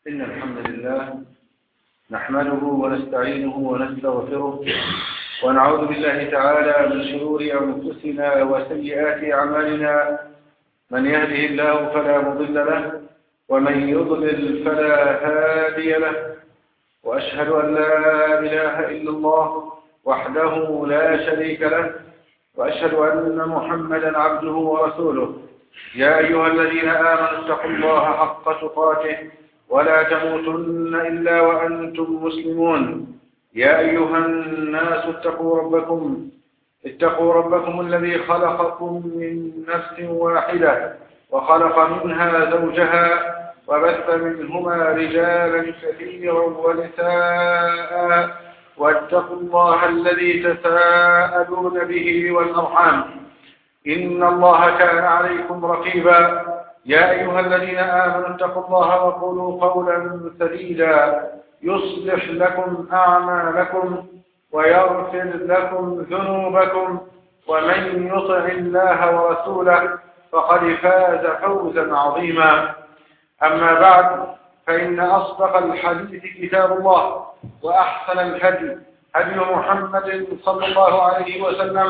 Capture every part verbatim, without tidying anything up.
إن الحمد لله نحمده ونستعينه ونستغفره ونعوذ بالله تعالى من شرور أنفسنا وسيئات أعمالنا. من يهده الله فلا مضل له ومن يضلل فلا هادي له، وأشهد أن لا إله إلا الله وحده لا شريك له، وأشهد أن محمدا عبده ورسوله. يا أيها الذين آمنوا اتقوا الله حق تقاته ولا تموتن إلا وأنتم مسلمون. يا أيها الناس اتقوا ربكم اتقوا ربكم الذي خلقكم من نفس واحدة وخلق منها زوجها وبث منهما رجالا كثيرا ونساء، واتقوا الله الذي تساءلون به والأرحام إن الله كان عليكم رقيبا. يا أيها الذين آمنوا اتقوا الله وقولوا قولا سديدا يصلح لكم أعمالكم ويغفر لكم ذنوبكم، ومن يطع الله ورسوله فقد فاز فوزا عظيما. أما بعد، فإن أصدق الحديث كتاب الله، وأحسن الهدي هدي محمد صلى الله عليه وسلم،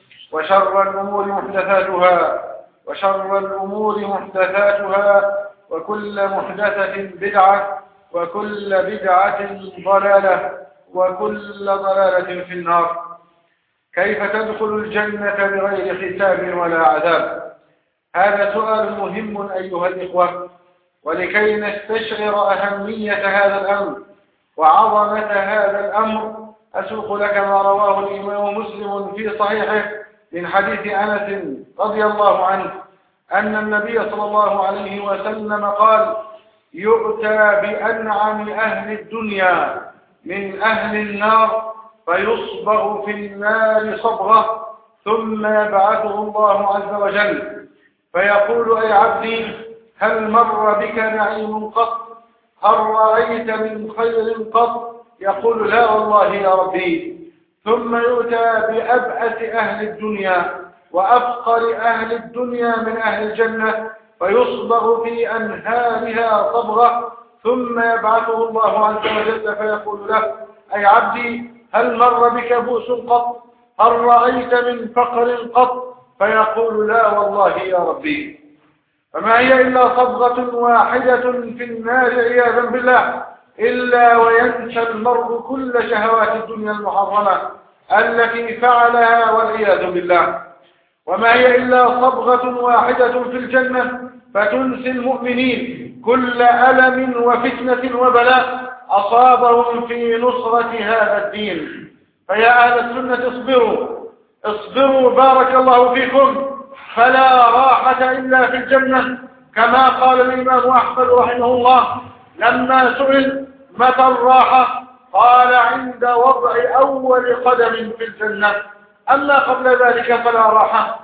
وشر الأمور محدثاتها وشر الأمور محدثاتها وكل محدثة بدعة وكل بدعة ضلالة وكل ضلالة في النار. كيف تدخل الجنة بغير حساب ولا عذاب؟ هذا سؤال مهم أيها الإخوة، ولكي نستشعر أهمية هذا الأمر وعظمة هذا الأمر أسوق لك ما رواه الإمام مسلم في صحيحه من حديث أنس رضي الله عنه أن النبي صلى الله عليه وسلم قال: يؤتى بأنعم أهل الدنيا من أهل النار فيصبغ في النار صبغة، ثم يبعثه الله عز وجل فيقول: أي عبدي، هل مر بك نعيم قط؟ هل رأيت من خير قط؟ يقول: لا والله يا ربي. ثم يؤتى بأبأس أهل الدنيا وأفقر أهل الدنيا من أهل الجنة فيصبغ في أنهارها صبغة، ثم يبعثه الله عز وجل فيقول له: أي عبدي، هل مر بك بؤس قط؟ هل رأيت من فقر قط؟ فيقول: لا والله يا ربي. فما هي إلا صبغة واحدة في النار عياذا بالله، إلا وينسى المرء كل شهوات الدنيا المحرمة التي فعلها والعياذ بالله. وما هي إلا صبغة واحدة في الجنة فتنسي المؤمنين كل ألم وفتنة وبلاء أصابهم في نصرة هذا الدين. فيا أهل السنة اصبروا اصبروا بارك الله فيكم، فلا راحة إلا في الجنة، كما قال الإمام أحمد رحمه الله لما سئل: متى الراحة؟ قال: عند وضع أول قدم في الجنة، أما قبل ذلك فلا راحة.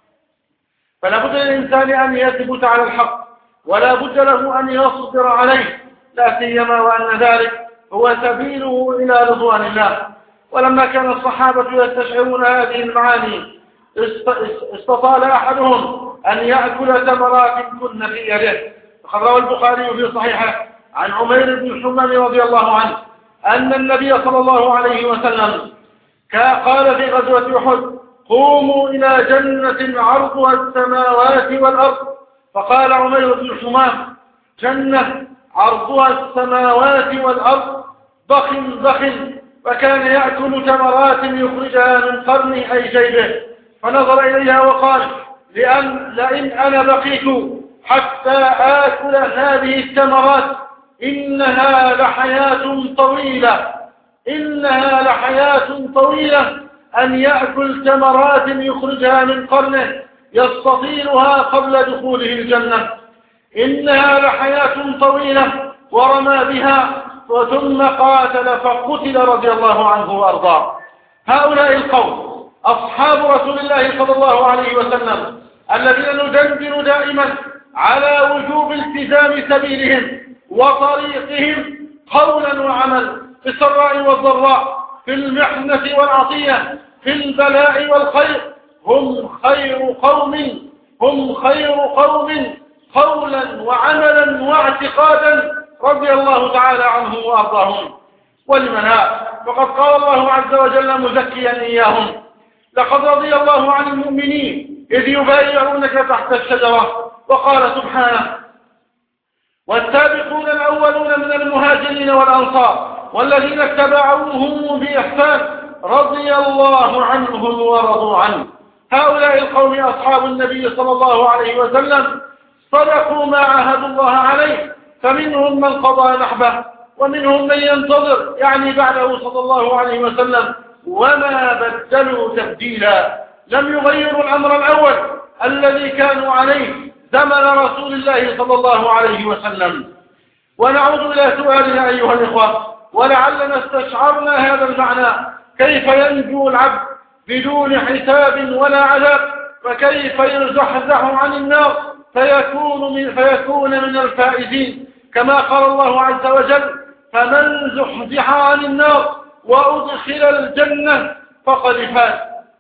فلا بد للإنسان أن يثبت على الحق، ولا بد له أن يصبر عليه، لا سيما وأن ذلك هو سبيله إلى رضوان الله. ولما كان الصحابة يستشعرون هذه المعاني استطال أحدهم أن يأكل ثمرات كن في يده. فقد روى البخاري في صحيحه عن عمير بن حمام رضي الله عنه أن النبي صلى الله عليه وسلم قال في غزوة أحد: قوموا إلى جنة عرضها السماوات والأرض. فقال عمير بن حمام: جنة عرضها السماوات والأرض ضخ ضخ. وكان يأكل تمرات يخرجها من قرنه أي جيبه، فنظر إليها وقال: لأن لئن أنا بقيت حتى آكل هذه التمرات إنها لحياة طويلة إنها لحياة طويلة أن يأكل تمرات يخرجها من قرنه يستطيلها قبل دخوله الجنة. إنها لحياة طويلة، ورمى بها وثم قاتل فقتل رضي الله عنه وأرضاه. هؤلاء القوم أصحاب رسول الله صلى الله عليه وسلم الذين ندندن دائما على وجوب التزام سبيلهم وطريقهم قولا وعمل، في السراء والضراء، في المحنة والعطية، في البلاء والخير. هم خير قوم هم خير قوم قولا وعملا واعتقادا رضي الله تعالى عنهم وأرضاهم. ولمن لا؟ وقد قال الله عز وجل مزكيا إياهم: لقد رضي الله عن المؤمنين إذ يبايعونك تحت الشجرة. وقال سبحانه: والسابقون الأولون من المهاجرين والأنصار والذين اتبعوهم بإحسان رضي الله عنهم ورضوا عنه. هؤلاء القوم أصحاب النبي صلى الله عليه وسلم صدقوا ما عاهدوا الله عليه، فمنهم من قضى نحبه ومنهم من ينتظر، يعني بعده صلى الله عليه وسلم، وما بدلوا تبديلا. لم يغيروا الأمر الأول الذي كانوا عليه زمن رسول الله صلى الله عليه وسلم. ونعود إلى سؤالنا أيها الإخوة، ولعلنا استشعرنا هذا المعنى: كيف ينجو العبد بدون حساب ولا عذاب؟ وكيف يزحزح عن النار فيكون من, فيكون من الفائزين؟ كما قال الله عز وجل: فمن زحزح عن النار وأدخل الجنة فقد فاز.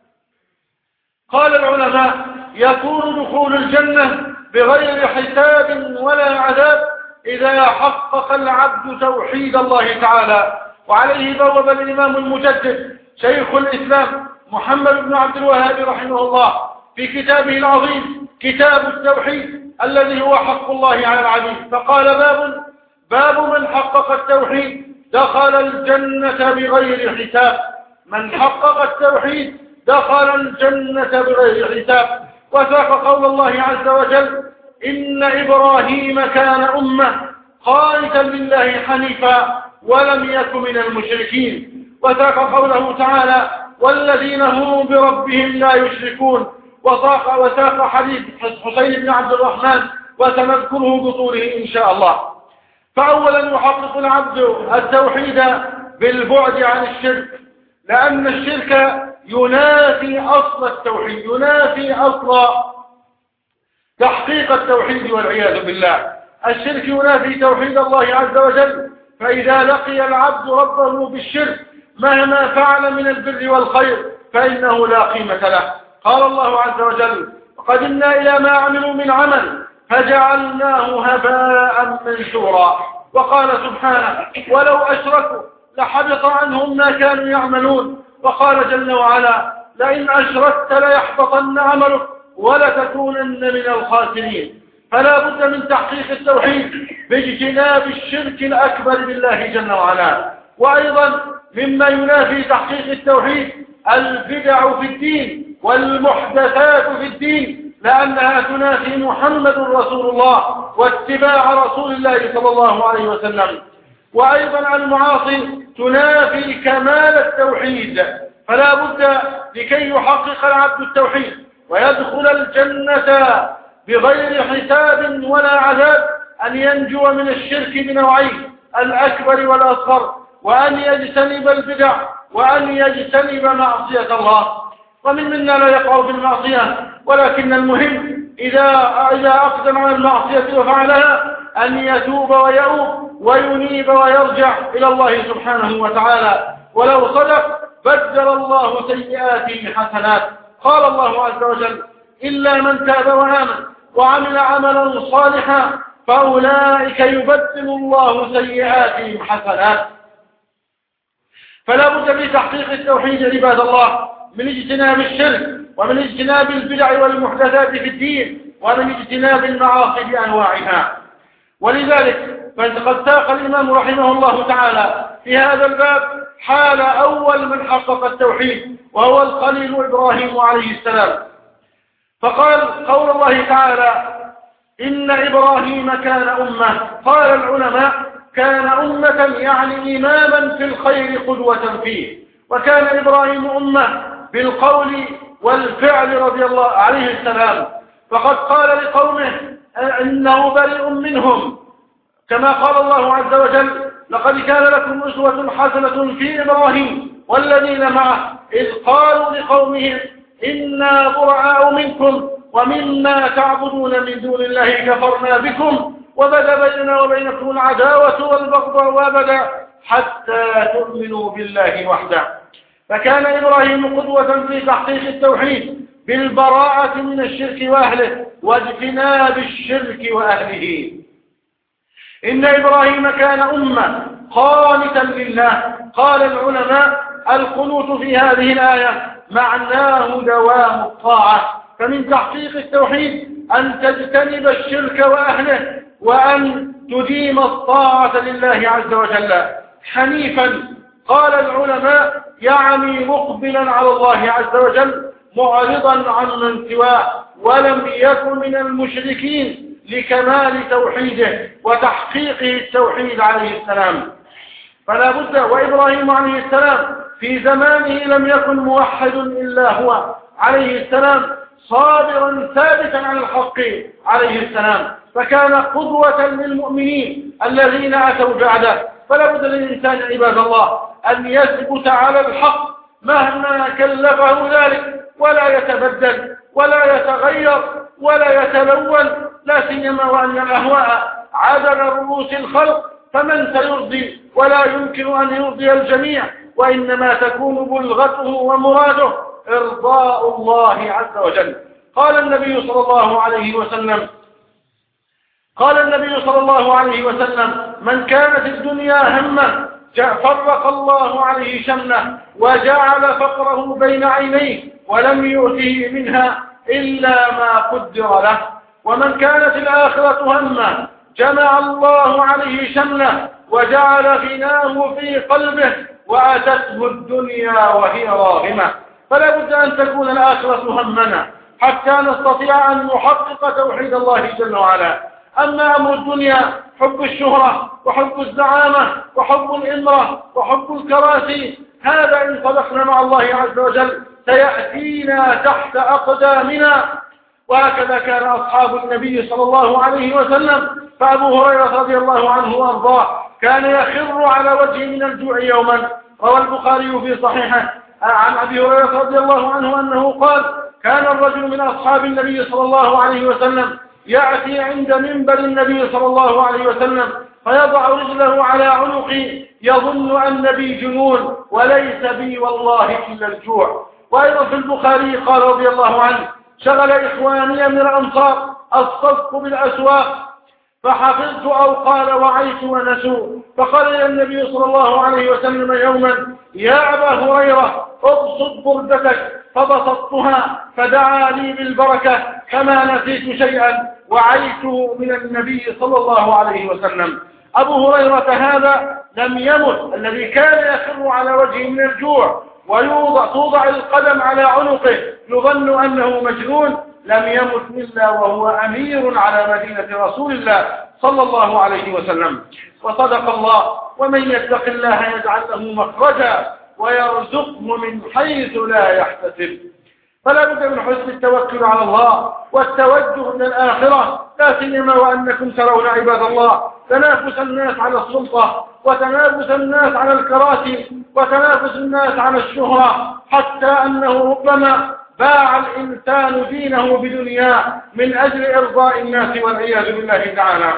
قال العلماء: يكون دخول الجنة بغير حساب ولا عذاب إذا حقق العبد توحيد الله تعالى. وعليه بوب الإمام المجدد شيخ الإسلام محمد بن عبد الوهاب رحمه الله في كتابه العظيم كتاب التوحيد الذي هو حق الله على العبيد، فقال: باب باب من حقق التوحيد دخل الجنة بغير حساب. من حقق التوحيد دخل الجنة بغير حساب. وساق قول الله عز وجل: إن إبراهيم كان أمة قانتا لله حنيفا ولم يك من المشركين. وساق قوله تعالى: والذين هم بربهم لا يشركون. وساق وساق حديث حسين بن عبد الرحمن وسنذكره بطوله إن شاء الله. فأولا يحقق العبد التوحيد بالبعد عن الشرك، لأن الشرك ينافي أصل التوحيد، ينافي أصل تحقيق التوحيد والعياذ بالله. الشرك ينافي توحيد الله عز وجل، فإذا لقي العبد ربه بالشرك مهما فعل من البر والخير فإنه لا قيمة له. قال الله عز وجل: وقدمنا إلى ما عملوا من عمل فجعلناه هباء منثورا. وقال سبحانه: ولو أشركوا لحبط عنهم ما كانوا يعملون. وقال جل وعلا: لئن أشركت ليحبطن عملك ولتكونن من الخاسرين. فلا بد من تحقيق التوحيد باجتناب الشرك الأكبر بالله جل وعلا. وأيضا مما ينافي تحقيق التوحيد البدع في الدين والمحدثات في الدين، لأنها تنافي محمد رسول الله واتباع رسول الله صلى الله عليه وسلم. وأيضا المعاصي تنافي كمال التوحيد. فلا بد لكي يحقق العبد التوحيد ويدخل الجنة بغير حساب ولا عذاب أن ينجو من الشرك بنوعين: الأكبر والأصغر، وأن يجتنب البدع، وأن يجتنب معصية الله. ومن منا لا يقع بالمعصية، ولكن المهم إذا إذا أقدم على المعصية وفعلها أن يتوب ويؤوب وينيب ويرجع إلى الله سبحانه وتعالى. ولو صدق بدل الله سيئاته حسنات. قال الله عز وجل: إلا من تاب وآمن وعمل عملا صالحا فأولئك يبدل الله سيئاتهم حسنات. فلا بد من تحقيق التوحيد عباد الله، من اجتناب الشرك، ومن اجتناب البدع والمحدثات في الدين، ومن اجتناب المعاصي بأنواعها. ولذلك فقد ساق الإمام رحمه الله تعالى في هذا الباب حال أول من حقق التوحيد، وهو الخليل إبراهيم عليه السلام. فقال قول الله تعالى: إن إبراهيم كان أمة. قال العلماء: كان أمة يعني إماما في الخير قدوة فيه. وكان إبراهيم أمة بالقول والفعل رضي الله عليه السلام. فقد قال لقومه إنه بريء منهم، كما قال الله عز وجل: لقد كان لكم أسوة حسنة في إبراهيم والذين معه إذ قالوا لقومهم إنا براء منكم ومما تعبدون من دون الله كفرنا بكم وبدا بيننا وبينكم العداوة والبغضاء أبدا حتى تؤمنوا بالله وحده. فكان إبراهيم قدوة في تحقيق التوحيد بالبراءة من الشرك وأهله واجتناب الشرك وأهله. إن إبراهيم كان أمة قانتا لله. قال العلماء القنوت في هذه الآية معناه دوام الطاعة، فمن تحقيق التوحيد أن تجتنب الشرك وأهله وأن تديم الطاعة لله عز وجل حنيفا. قال العلماء يعني مقبلا على الله عز وجل معرضا عن من سواه، ولم يكن من المشركين لكمال توحيده وتحقيقه التوحيد عليه السلام. فلا بد، وإبراهيم عليه السلام في زمانه لم يكن موحد إلا هو عليه السلام، صابرا ثابتا على الحق عليه السلام، فكان قدوة للمؤمنين الذين أتوا بعده. فلا بد للإنسان عباد الله أن يثبت على الحق مهما كلفه ذلك، ولا يتبدل ولا يتغير ولا يتلون، لا سيما وأن الأهواء عدل رؤوس الخلق، فمن سيرضي؟ ولا يمكن أن يرضي الجميع، وإنما تكون بلغته ومراده إرضاء الله عز وجل. قال النبي صلى الله عليه وسلم قال النبي صلى الله عليه وسلم من كانت الدنيا همه فرق الله عليه شمله وجعل فقره بين عينيه ولم يؤته منها إلا ما قدر له، ومن كانت الآخرة همه جمع الله عليه شمله وجعل غناه في قلبه وأتته الدنيا وهي راغمة. فلا بد أن تكون الآخرة همنا حتى نستطيع أن نحقق توحيد الله جل وعلا. أما أمر الدنيا حب الشهرة وحب الزعامة وحب الإمرة وحب الكراسي، هذا إن صدقنا مع الله عز وجل سيأتينا تحت أقدامنا، وهكذا كان أصحاب النبي صلى الله عليه وسلم. فأبو هريرة رضي الله عنه وأرضاه كان يخر على وجهه من الجوع يوما. روى البخاري في صحيحه عن أبي هريرة رضي الله عنه أنه قال كان الرجل من أصحاب النبي صلى الله عليه وسلم يأتي عند منبر النبي صلى الله عليه وسلم فيضع رجله على عنقي يظن أن بي جنون وليس بي والله إلا الجوع. وأيضا في البخاري قال رضي الله عنه شغل إخواني من الأمصار الصدق بالأسواق فحفظت أو قال وعيت ونسوا، فقال إلى النبي صلى الله عليه وسلم يوما يا أبا هريرة ابسط بردتك، فبسطتها فدعا لي بالبركة كما نسيت شيئا وعيته من النبي صلى الله عليه وسلم. أبو هريرة هذا لم يمت، الذي كان يخر على وجهه من الجوع ويوضع توضع القدم على عنقه يظن أنه مجنون، لم يمت إلا وهو أمير على مدينة رسول الله صلى الله عليه وسلم. وصدق الله ومن يتق الله يجعل له مخرجا ويرزقه من حيث لا يحتسب. فلا بد من حسن التوكل على الله والتوجه إلى الآخرة، لا سيما وأنكم ترون عباد الله تنافس الناس على السلطة وتنافس الناس على الكراسي وتنافس الناس على الشهرة، حتى أنه ربما باع الإنسان دينه بدنياه من أجل إرضاء الناس والعياذ بالله تعالى.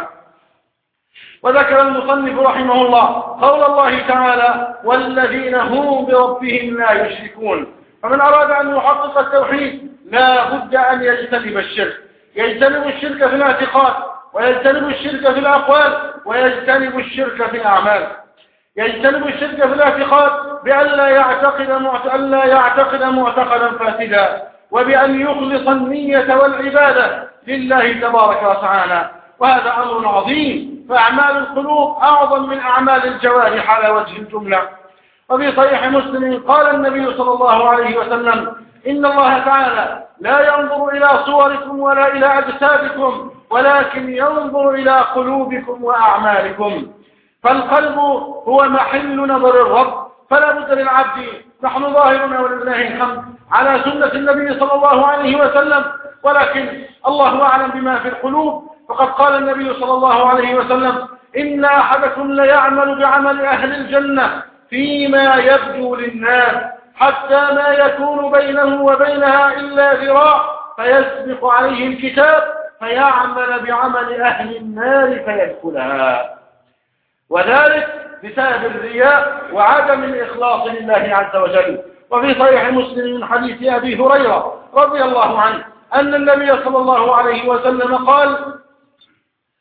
وذكر المصنف رحمه الله قول الله تعالى والذين هم بربهم لا يشركون. فمن أراد أن يحقق التوحيد لا بد أن يجتنب الشرك، يجتنب الشرك في الاعتقاد ويجتنب الشرك في الأقوال ويجتنب الشرك في الأعمال. يجتنب الشرك في الاعتقاد بأن لا يعتقد أن لا يعتقد معتقدا فاسدا، وبأن يخلص النية والعبادة لله تبارك وتعالى، وهذا أمر عظيم، فأعمال القلوب أعظم من أعمال الجوارح على وجه الجملة. وفي صحيح مسلم قال النبي صلى الله عليه وسلم إن الله تعالى لا ينظر إلى صوركم ولا إلى أجسادكم ولكن ينظر إلى قلوبكم وأعمالكم. فالقلب هو محل نظر الرب، فلا بد للعبد، نحن ظاهرون ولله الحمد على سنة النبي صلى الله عليه وسلم، ولكن الله أعلم بما في القلوب. فقد قال النبي صلى الله عليه وسلم إن أحدكم ليعمل بعمل أهل الجنة فيما يبدو للناس حتى ما يكون بينه وبينها إلا ذراع فيسبق عليه الكتاب فيعمل بعمل أهل النار فيدخلها، وذلك بسبب الرياء وعدم الإخلاص لله عز وجل. وفي صحيح مسلم من حديث أبي هريرة رضي الله عنه أن النبي صلى الله عليه وسلم قال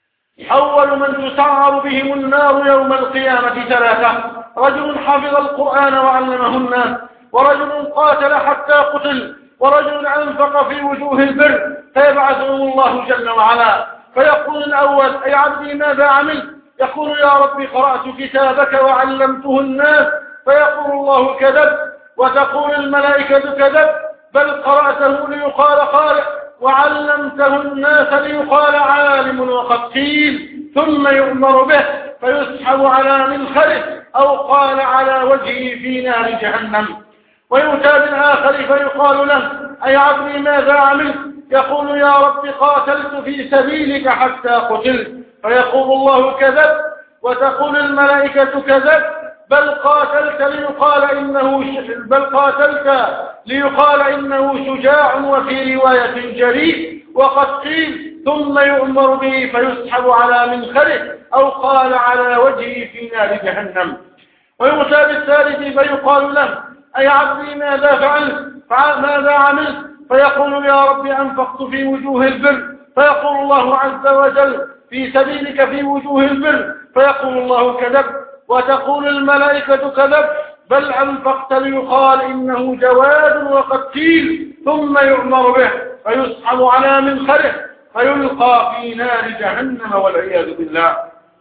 أول من تسعر بهم النار يوم القيامة ثلاثة: رجل حفظ القرآن وعلمه الناس، ورجل قاتل حتى قتل، ورجل أنفق في وجوه البر، فيبعثهم الله جل وعلا فيقول الأول: أي عبدي ماذا عملت؟ يقول: يا ربي قرأت كتابك وعلمته الناس. فيقول الله: كذب. وتقول الملائكة: كذب، بل قرأته ليقال قارئ وعلمته الناس ليقال عالم وقد قيل. ثم يؤمر به فيسحب على منخره أو قال على وجهه في نار جهنم. ويؤتى بالآخر فيقال له: أي عبدي ماذا عملت؟ يقول: يا رب قاتلت في سبيلك حتى قتلت. فيقول الله: كذب. وتقول الملائكة: كذب، بل قاتلت ليقال إنه بل قاتلت ليقال إنه شجاع، وفي رواية جريء وقد قيل. ثم يؤمر به فيسحب على منخره أو قال على وجهه في نار جهنم. ويؤتى بالثالث فيقال له: أي عبدي ماذا فعلت؟ ماذا عملت؟ فيقول: يا رب أنفقت في وجوه البر. فيقول الله عز وجل: في سبيلك في وجوه البر. فيقول الله: كذب. وتقول الملائكة: كذب، بل أنفقت ليقال إنه جواد وقد قيل. ثم يؤمر به فيسحب على منخره فيلقى في نار جهنم والعياذ بالله.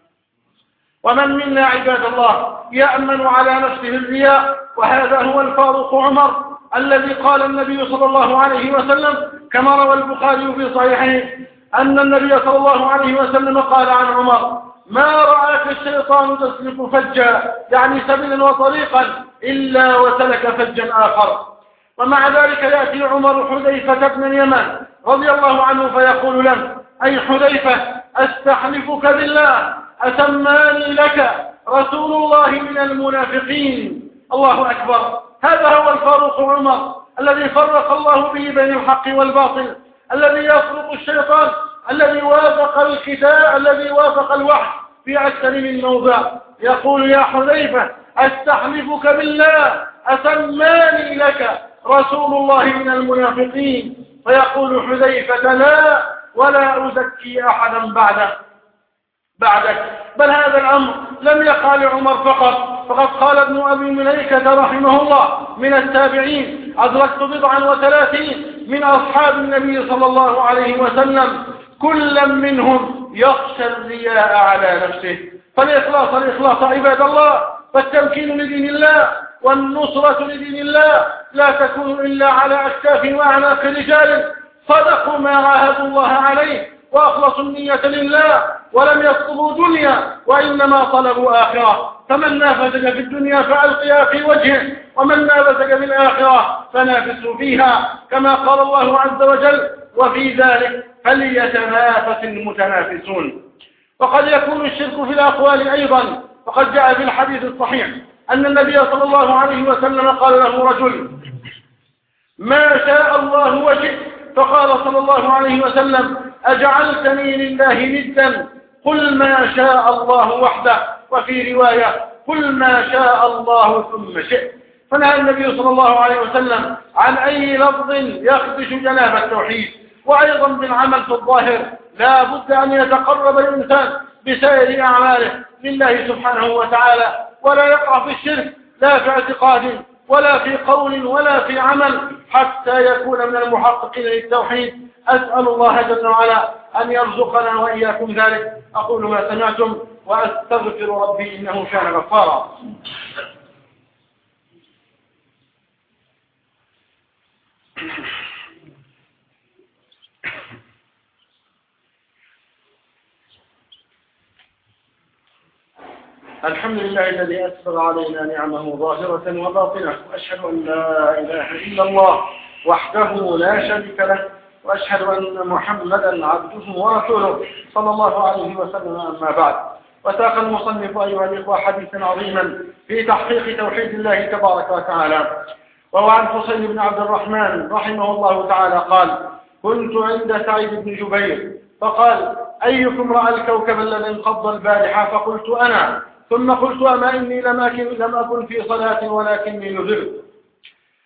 ومن منا عباد الله يأمن على نفسه الرياء؟ وهذا هو الفاروق عمر الذي قال النبي صلى الله عليه وسلم كما روى البخاري في صحيحه أن النبي صلى الله عليه وسلم قال عن عمر: ما رآك الشيطان تسلك فجا، يعني سبيلا وطريقا، إلا وسلك فجا آخر. ومع ذلك يأتي عمر حذيفة بن اليمان رضي الله عنه فيقول له: أي حذيفة، أستحلفك بالله أسماني لك رسول الله من المنافقين. الله أكبر. هذا هو الفاروق عمر الذي فرق الله به بين الحق والباطل، الذي يفرق الشيطان، الذي وافق الكتاب، الذي وافق الوحي في أكثر من موضع. يقول: يا حذيفة، أستحلفك بالله أسماني لك رسول الله من المنافقين. فيقول حذيفة: لا، ولا أزكي أحدا بعده بعدك. بل هذا الأمر لم يقع لعمر فقط، فقد قال ابن أبي مليكة رحمه الله من التابعين: أدركت بضعا وثلاثين من أصحاب النبي صلى الله عليه وسلم كل منهم يخشى الرياء على نفسه. فالإخلاص الإخلاص عباد الله، فالتمكين لدين الله والنصرة لدين الله لا تكون إلا على أكتاف وأعناق رجال صدقوا ما عاهدوا الله عليه وأخلصوا النية لله ولم يطلبوا دنيا وإنما طلبوا آخرة. فمن نافذك في الدنيا فألقيها في وجهه، ومن نافذك في الآخرة فنافسوا فيها، كما قال الله عز وجل: وفي ذلك فليتنافس المتنافسون. وقد يكون الشرك في الأقوال أيضا، فقد جاء في الحديث الصحيح أن النبي صلى الله عليه وسلم قال له رجل: ما شاء الله وشئت. فقال صلى الله عليه وسلم: أجعلتني لله ندا؟ قل ما شاء الله وحده. وفي رواية: قل ما شاء الله ثم شئت. فنهى النبي صلى الله عليه وسلم عن أي لفظ يخدش جناب التوحيد. وأيضا بالعمل في الظاهر لا بد أن يتقرب الإنسان بسائر أعماله لله سبحانه وتعالى، ولا يقع في الشرك لا في اعتقاد ولا في قول ولا في عمل، حتى يكون من المحققين للتوحيد. أسأل الله جل وعلا أن يرزقنا وإياكم ذلك. أقول ما سمعتم وأستغفر ربي إنه كان غفارا. الحمد لله الذي أسبغ علينا نعمه ظاهرة وباطنة، وأشهد أن لا إله إلا الله وحده لا شريك له، وأشهد أن محمدا عبده ورسوله صلى الله عليه وسلم. أما بعد، وساق المصنف أيها الإخوة حديثا عظيما في تحقيق توحيد الله تبارك وتعالى. وهو عن حسين بن عبد الرحمن رحمه الله تعالى قال: كنت عند سعيد بن جبير فقال: أيكم رأى الكوكب الذي انقض البارحة؟ فقلت: أنا. ثم قلت: أما إني لم أكن في صلاة ولكني نذرت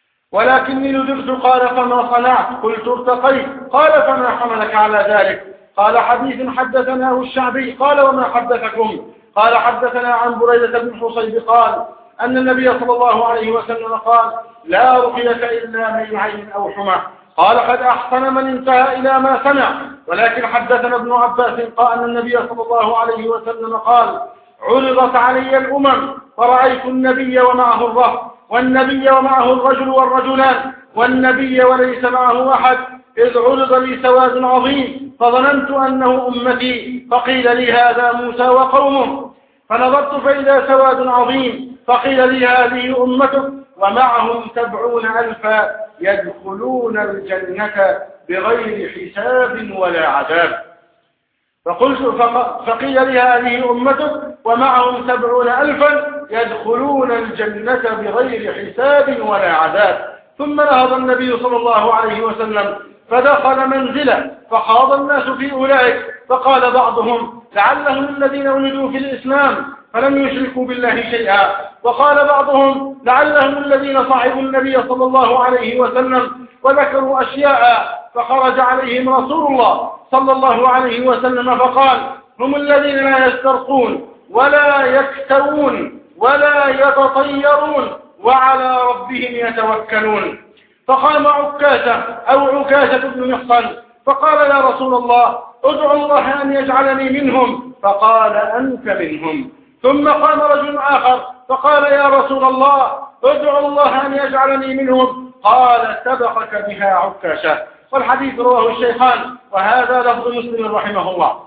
ولكني نذرت قال: فما صنعت؟ قلت: ارتقيت. قال: فما حملك على ذلك؟ قال حديث حدثناه الشعبي قال وما حدثكم؟ قال حدثنا عن بريدة بن حصيب قال أن النبي صلى الله عليه وسلم قال لا رقية إلا من عين أو حمى. قال قد أحسن من انتهى إلى ما سمع. ولكن حدثنا ابن عباس قال أن النبي صلى الله عليه وسلم قال عرضت علي الأمم فرأيت النبي ومعه الرهط والنبي ومعه الرجل والرجلان والنبي وليس معه أحد إذ عرض لي سواد عظيم فظننت أنه أمتي فقيل لي هذا موسى وقومه فنظرت فإذا سواد عظيم فقيل لي هذه أمتك ومعهم سبعون ألفا يدخلون الجنة بغير حساب ولا عذاب. فقلت فقيل لي هذه أمتك ومعهم سبعون ألفا يدخلون الجنة بغير حساب ولا عذاب. ثم نهض النبي صلى الله عليه وسلم فدخل منزله فخاض الناس في أولئك فقال بعضهم لعلهم الذين ولدوا في الإسلام فلم يشركوا بالله شيئا، وقال بعضهم لعلهم الذين صاحبوا النبي صلى الله عليه وسلم وذكروا أشياء فخرج عليهم رسول الله صلى الله عليه وسلم فقال هم الذين لا يسترقون ولا يكتوون ولا يتطيرون وعلى ربهم يتوكلون. فقام عكاشة أو عكاشة بن محصن فقال يا رسول الله ادعو الله أن يجعلني منهم، فقال أنت منهم. ثم قام رجل آخر فقال يا رسول الله ادعو الله أن يجعلني منهم، قال سبقك بها عكاشة. والحديث رواه الشيخان وهذا لفظ مسلم رحمه الله.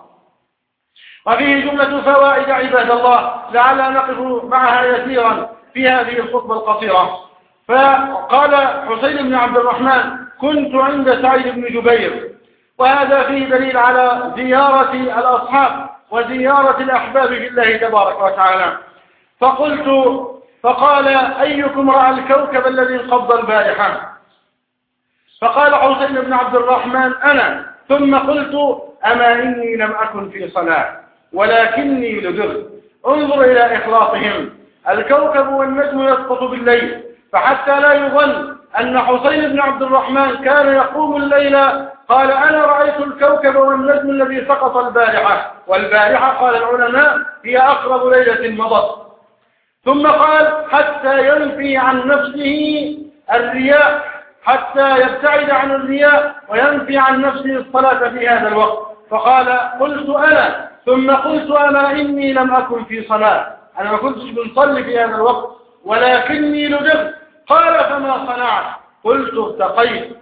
وفيه جملة فوائد عباد الله لعل نقف معها يسيرا في هذه الخطبة القصيرة. فقال حسين بن عبد الرحمن كنت عند سعيد بن جبير، وهذا فيه دليل على زيارة الأصحاب وزيارة الأحباب في الله تبارك وتعالى. فقلت فقال أيكم رأى الكوكب الذي انقض البارحة؟ فقال حسين بن عبد الرحمن أنا. ثم قلت أما إني لم أكن في صلاة ولكني لدغت. انظر إلى إخلاصهم. الكوكب والنجم يسقط بالليل، فحتى لا يظن أن حسين بن عبد الرحمن كان يقوم الليل قال أنا رأيت الكوكب والنجم الذي سقط البارحة، والبارحة قال العلماء هي أقرب ليلة مضت. ثم قال حتى ينفي عن نفسه الرياء، حتى يبتعد عن الرياء وينفي عن نفسه الصلاة في هذا الوقت. فقال قلت أنا. ثم قلت أنا إني لم أكن في صلاة، أنا ما كنتش بنصلي في هذا الوقت ولكني لدغت. قال فما صنعت؟ قلت ارتقيت.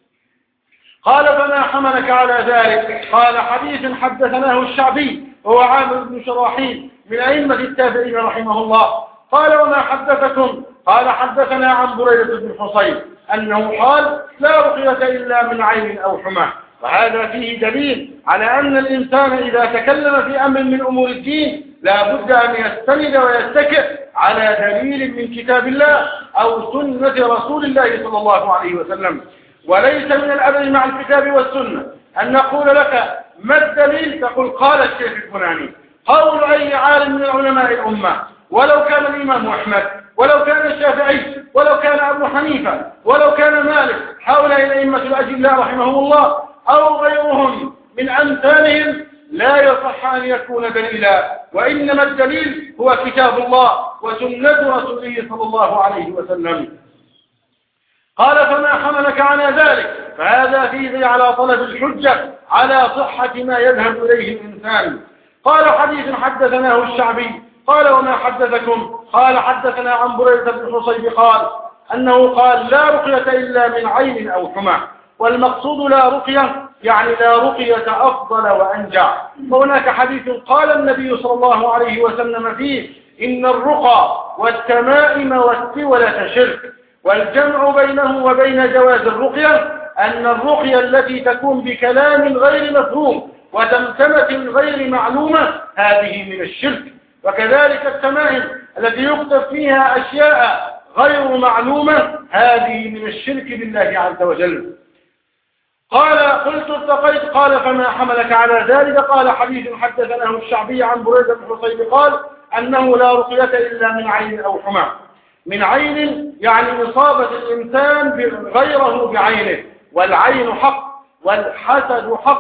قال فما حملك على ذلك؟ قال حديث حدثناه الشعبي هو عامر بن شراحيل من أئمة التابعين رحمه الله. قال وما حدثكم؟ قال حدثنا عن بريدة بن حصيب أنه قال لا رقية إلا من عين أو حمى. وهذا فيه دليل على أن الإنسان إذا تكلم في أمر من أمور الدين لا بد أن يستند ويتكئ على دليل من كتاب الله أو سنة رسول الله صلى الله عليه وسلم. وليس من الأدب مع الكتاب والسنة أن نقول لك ما الدليل تقول قال الشيخ الفلاني، قول أي عالم من علماء الأمة، ولو كان الإمام أحمد ولو كان الشافعي ولو كان أبو حنيفة ولو كان مالك، هؤلاء الأئمة الأجلاء رحمهم الله أو غيرهم من أمثالهم لا يصح أن يكون دليلا، وإنما الدليل هو كتاب الله وسنة رسوله صلى الله عليه وسلم. قال فما حملك على ذلك؟ فهذا فيه على طلب الحجة على صحة ما يذهب إليه الإنسان. قال حديث حدثناه الشعبي قال وما حدثكم؟ قال حدثنا عن بريدة بن حصيب قال أنه قال لا رقية إلا من عين أو حمى. والمقصود لا رقية يعني لا رقية أفضل وأنجع. فهناك حديث قال النبي صلى الله عليه وسلم فيه إن الرقى والتمائم والتولة شرك، والجمع بينه وبين جواز الرقية أن الرقية التي تكون بكلام غير مفهوم وتمتمة غير معلومة هذه من الشرك، وكذلك التمائم التي يكتب فيها أشياء غير معلومة هذه من الشرك بالله عز وجل. قال قلت ارتقيت. قال فما حملك على ذلك؟ قال حديث حدثناه الشعبي عن بريدة بن حصيب قال أنه لا رقية إلا من عين أو حمى. من عين يعني إصابة الإنسان غيره بعينه، والعين حق والحسد حق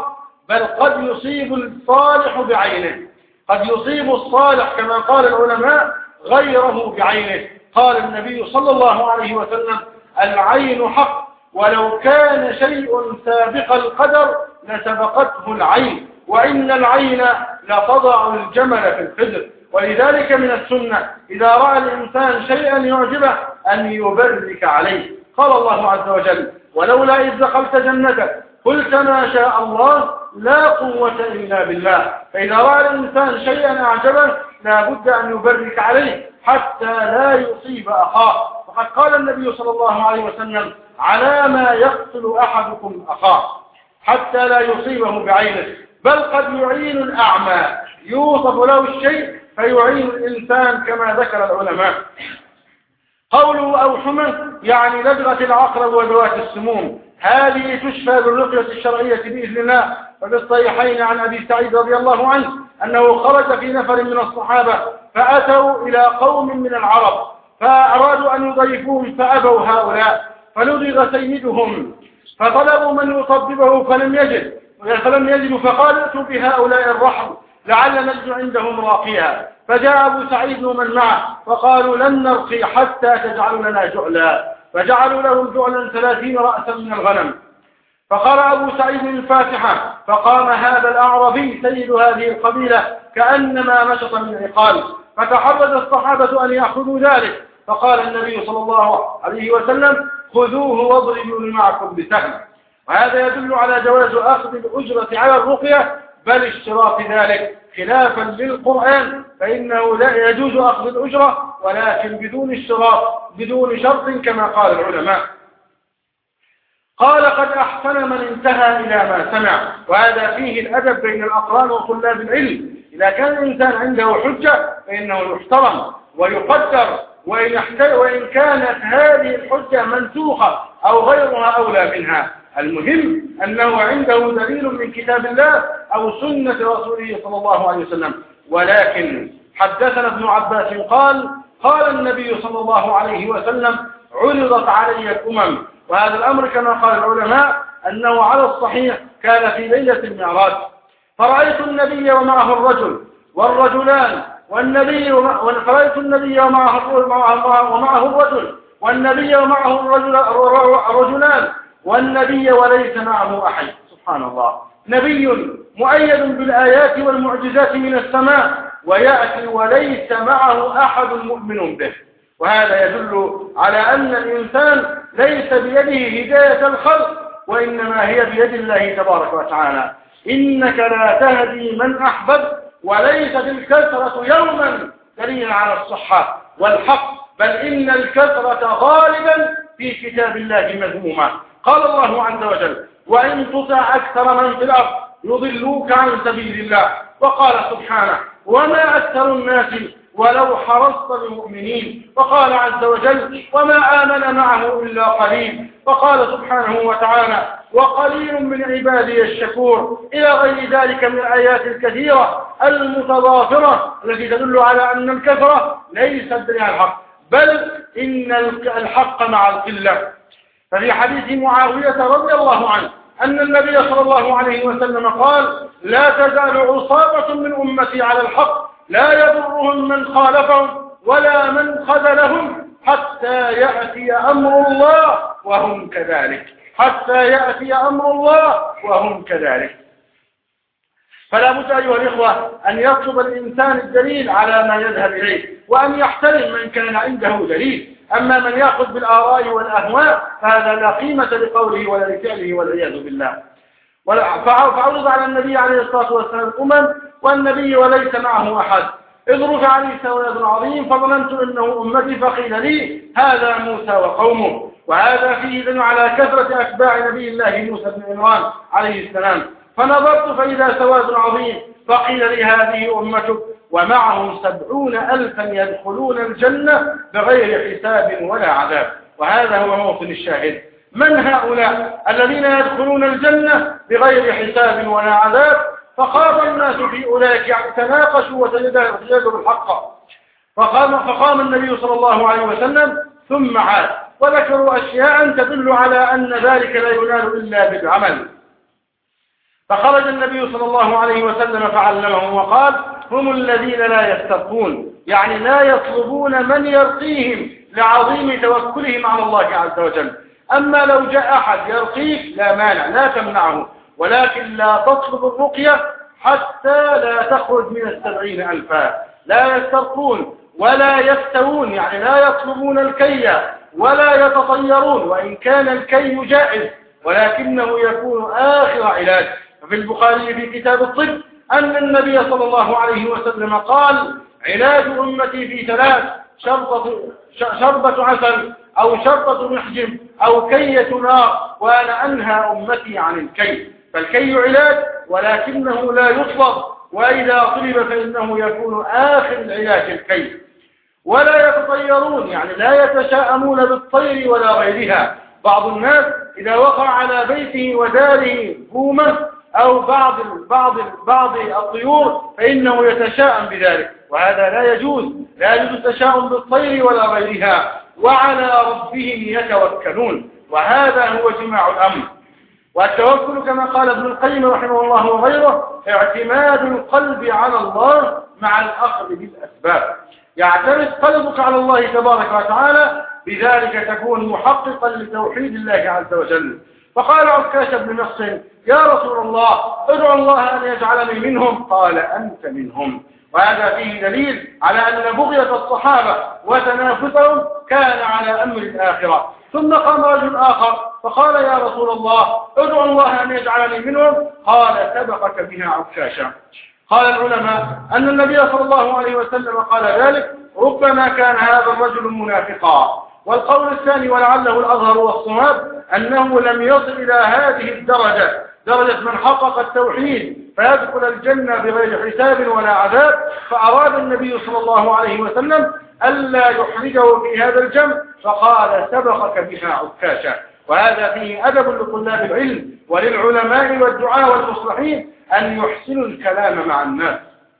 بل قد يصيب الصالح بعينه، قد يصيب الصالح كما قال العلماء غيره بعينه. قال النبي صلى الله عليه وسلم: العين حق، ولو كان شيء سابق القدر لسبقته العين، وإن العين لتضع الجمل في الحجر. ولذلك من السنة إذا رأى الإنسان شيئا يعجبه أن يبرك عليه. قال الله عز وجل: ولولا إذ دخلت جنتك قلت ما شاء الله لا قوة إلا بالله. فإذا رأى الإنسان شيئا أعجبه لا بد أن يبرك عليه حتى لا يصيب أخاه. وقد قال النبي صلى الله عليه وسلم: على ما يقتل أحدكم أخاه حتى لا يصيبه بعينه، بل قد يعين الأعمى، يوصف له الشيء فيعين الإنسان كما ذكر العلماء. قوله أو حمى يعني لدغة العقرب وذوات السموم، هذه تشفى بالرقية الشرعية بإذن الله. وفي الصحيحين عن أبي سعيد رضي الله عنه أنه خرج في نفر من الصحابة فأتوا إلى قوم من العرب فأرادوا أن يضيفوهم فأبوا هؤلاء، فلدغ سيدهم فطلبوا من يطببه فلم يجد فلم يجدوا فقال: ائتوا بهؤلاء الرحل لعل نجد عندهم راقيها. فجاء أبو سعيد ومن معه فقالوا: لن نرقي حتى تجعلوا لنا جعلا، فجعلوا له جعلا ثلاثين رأسا من الغنم. فقرأ أبو سعيد الفاتحة فقام هذا الأعرابي سيد هذه القبيلة كأنما نشط من عقال، فتحرج الصحابة أن يأخذوا ذلك، فقال النبي صلى الله عليه وسلم: خذوه واضربوا معكم بسهم. وهذا يدل على جواز أخذ الأجرة على الرقية بل اشتراط ذلك، خلافا للقرآن فإنه لا يجوز أخذ الأجرة ولكن بدون اشتراط بدون شرط كما قال العلماء. قال: قد أحسن من انتهى إلى ما سمع. وهذا فيه الأدب بين الأقران وطلاب العلم. إذا كان الإنسان عنده حجة فإنه يحترم ويقدر، وإن, وإن كانت هذه الحجة منسوخة أو غيرها أولى منها. المهم أنه عنده دليل من كتاب الله أو سنة رسوله صلى الله عليه وسلم. ولكن حدثنا ابن عباس قال: قال النبي صلى الله عليه وسلم: عرضت علي الأمم. وهذا الأمر كما قال العلماء أنه على الصحيح كان في ليلة المعراج، فرأيت النبي ومعه الرجل والرجلان والنبي فرأيت النبي ومعه ومعه الرجل والنبي ومعه الرجل الرجلان والنبي وليس معه أحد. سبحان الله، نبي مؤيد بالآيات والمعجزات من السماء ويأتي وليس معه أحد مؤمن به. وهذا يدل على أن الإنسان ليس بيده هداية الخلق وإنما هي بيد الله تبارك وتعالى. إنك لا تهدي من أحببت، وليست الكثرة يوما دليلا على الصحة والحق، بل إن الكثرة غالبا في كتاب الله مذمومة. قال الله عز وجل: وإن تطع أكثر من في الأرض يضلوك عن سبيل الله. وقال سبحانه: وما أكثر الناس ولو حرصت بمؤمنين. وقال عز وجل: وما آمن معه إلا قليل. وقال سبحانه وتعالى: وقليل من عبادي الشكور، إلى غير ذلك من الآيات الكثيرة المتضافرة التي تدل على أن الكثرة ليست دليل الحق، بل إن الحق مع القلة. ففي حديث معاوية رضي الله عنه أن النبي صلى الله عليه وسلم قال: لا تزال عصابة من أمتي على الحق لا يضرهم من خالفهم ولا من خذلهم حتى يأتي أمر الله وهم كذلك حتى يأتي أمر الله وهم كذلك. فلا بد أيها الإخوة أن يطلب الإنسان الدليل على ما يذهب إليه، وأن يحترم من كان عنده دليل. أما من يأخذ بالآراء والأهواء فهذا لا قيمة لقوله ولا لفعله والعياذ بالله. فعرض على النبي عليه الصلاة والسلام الأمم والنبي وليس معه أحد، إذ رفع لي سواد عظيم فظننت إنه أمتي فقيل لي هذا موسى وقومه. وهذا فيه دليل على كثرة أتباع نبي الله موسى بن عمران عليه السلام. فنظرت فإذا سواد عظيم فقيل لي هذه أمتك ومعه سبعون ألفا يدخلون الجنة بغير حساب ولا عذاب. وهذا هو موطن الشاهد. من هؤلاء الذين يدخلون الجنة بغير حساب ولا عذاب؟ فقام الناس في أولئك تناقشوا وتجادلوا الحق، فقام, فقام النبي صلى الله عليه وسلم ثم عاد وذكروا أشياء تدل على أن ذلك لا ينال إلا بالعمل. فخرج النبي صلى الله عليه وسلم فعلمهم وقال: هم الذين لا يسترقون، يعني لا يطلبون من يرقيهم لعظيم توكلهم على الله عز وجل. أما لو جاء أحد يرقيك لا مانع، لا تمنعه، ولكن لا تطلب الرقية حتى لا تخرج من السبعين ألفا. لا يسترقون ولا يفتون، يعني لا يطلبون الكي ولا يتطيرون، وإن كان الكي جائز ولكنه يكون آخر علاج. ففي البخاري في كتاب الطب أن النبي صلى الله عليه وسلم قال: علاج أمتي في ثلاث: شربة, شربة عسل أو شربة محجم أو كية نار، وأنا أنهى أمتي عن الكي. فالكي علاج ولكنه لا يطلب، وإذا طلب فإنه يكون آخر العلاج الكي. ولا يتطيرون، يعني لا يتشاءمون بالطير ولا غيرها. بعض الناس إذا وقع على بيته وداره بومة أو بعض بعض بعض الطيور فإنه يتشاءم بذلك، وهذا لا يجوز. لا يجوز التشاؤم بالطير ولا غيرها، وعلى ربهم يتوكلون، وهذا هو جماع الأمر. والتوكل كما قال ابن القيم رحمه الله وغيره: اعتماد القلب على الله مع الأخذ بالأسباب. يعتمد قلبك على الله تبارك وتعالى، بذلك تكون محققا لتوحيد الله عز وجل. فقال عكاشة بن محصن: يا رسول الله، ادعو الله أن يجعلني منهم. قال: أنت منهم. وهذا فيه دليل على أن بغية الصحابة وتنافسهم كان على أمر الآخرة. ثم قام رجل آخر فقال: يا رسول الله، ادعو الله أن يجعلني منهم. قال: سبقك بها عكاشة. قال العلماء أن النبي صلى الله عليه وسلم قال ذلك ربما كان هذا الرجل منافقا. والقول الثاني ولعله الأظهر والصواب أنه لم يصل إلى هذه الدرجة، درجة من حقق التوحيد فيدخل الجنة بغير حساب ولا عذاب، فأراد النبي صلى الله عليه وسلم ألا يحرجه في هذا الجمع، فقال: سبقك بها عكاشة. وهذا فيه أدب لطلاب العلم وللعلماء والدعاء والمصلحين أن يحسنوا الكلام مع الناس.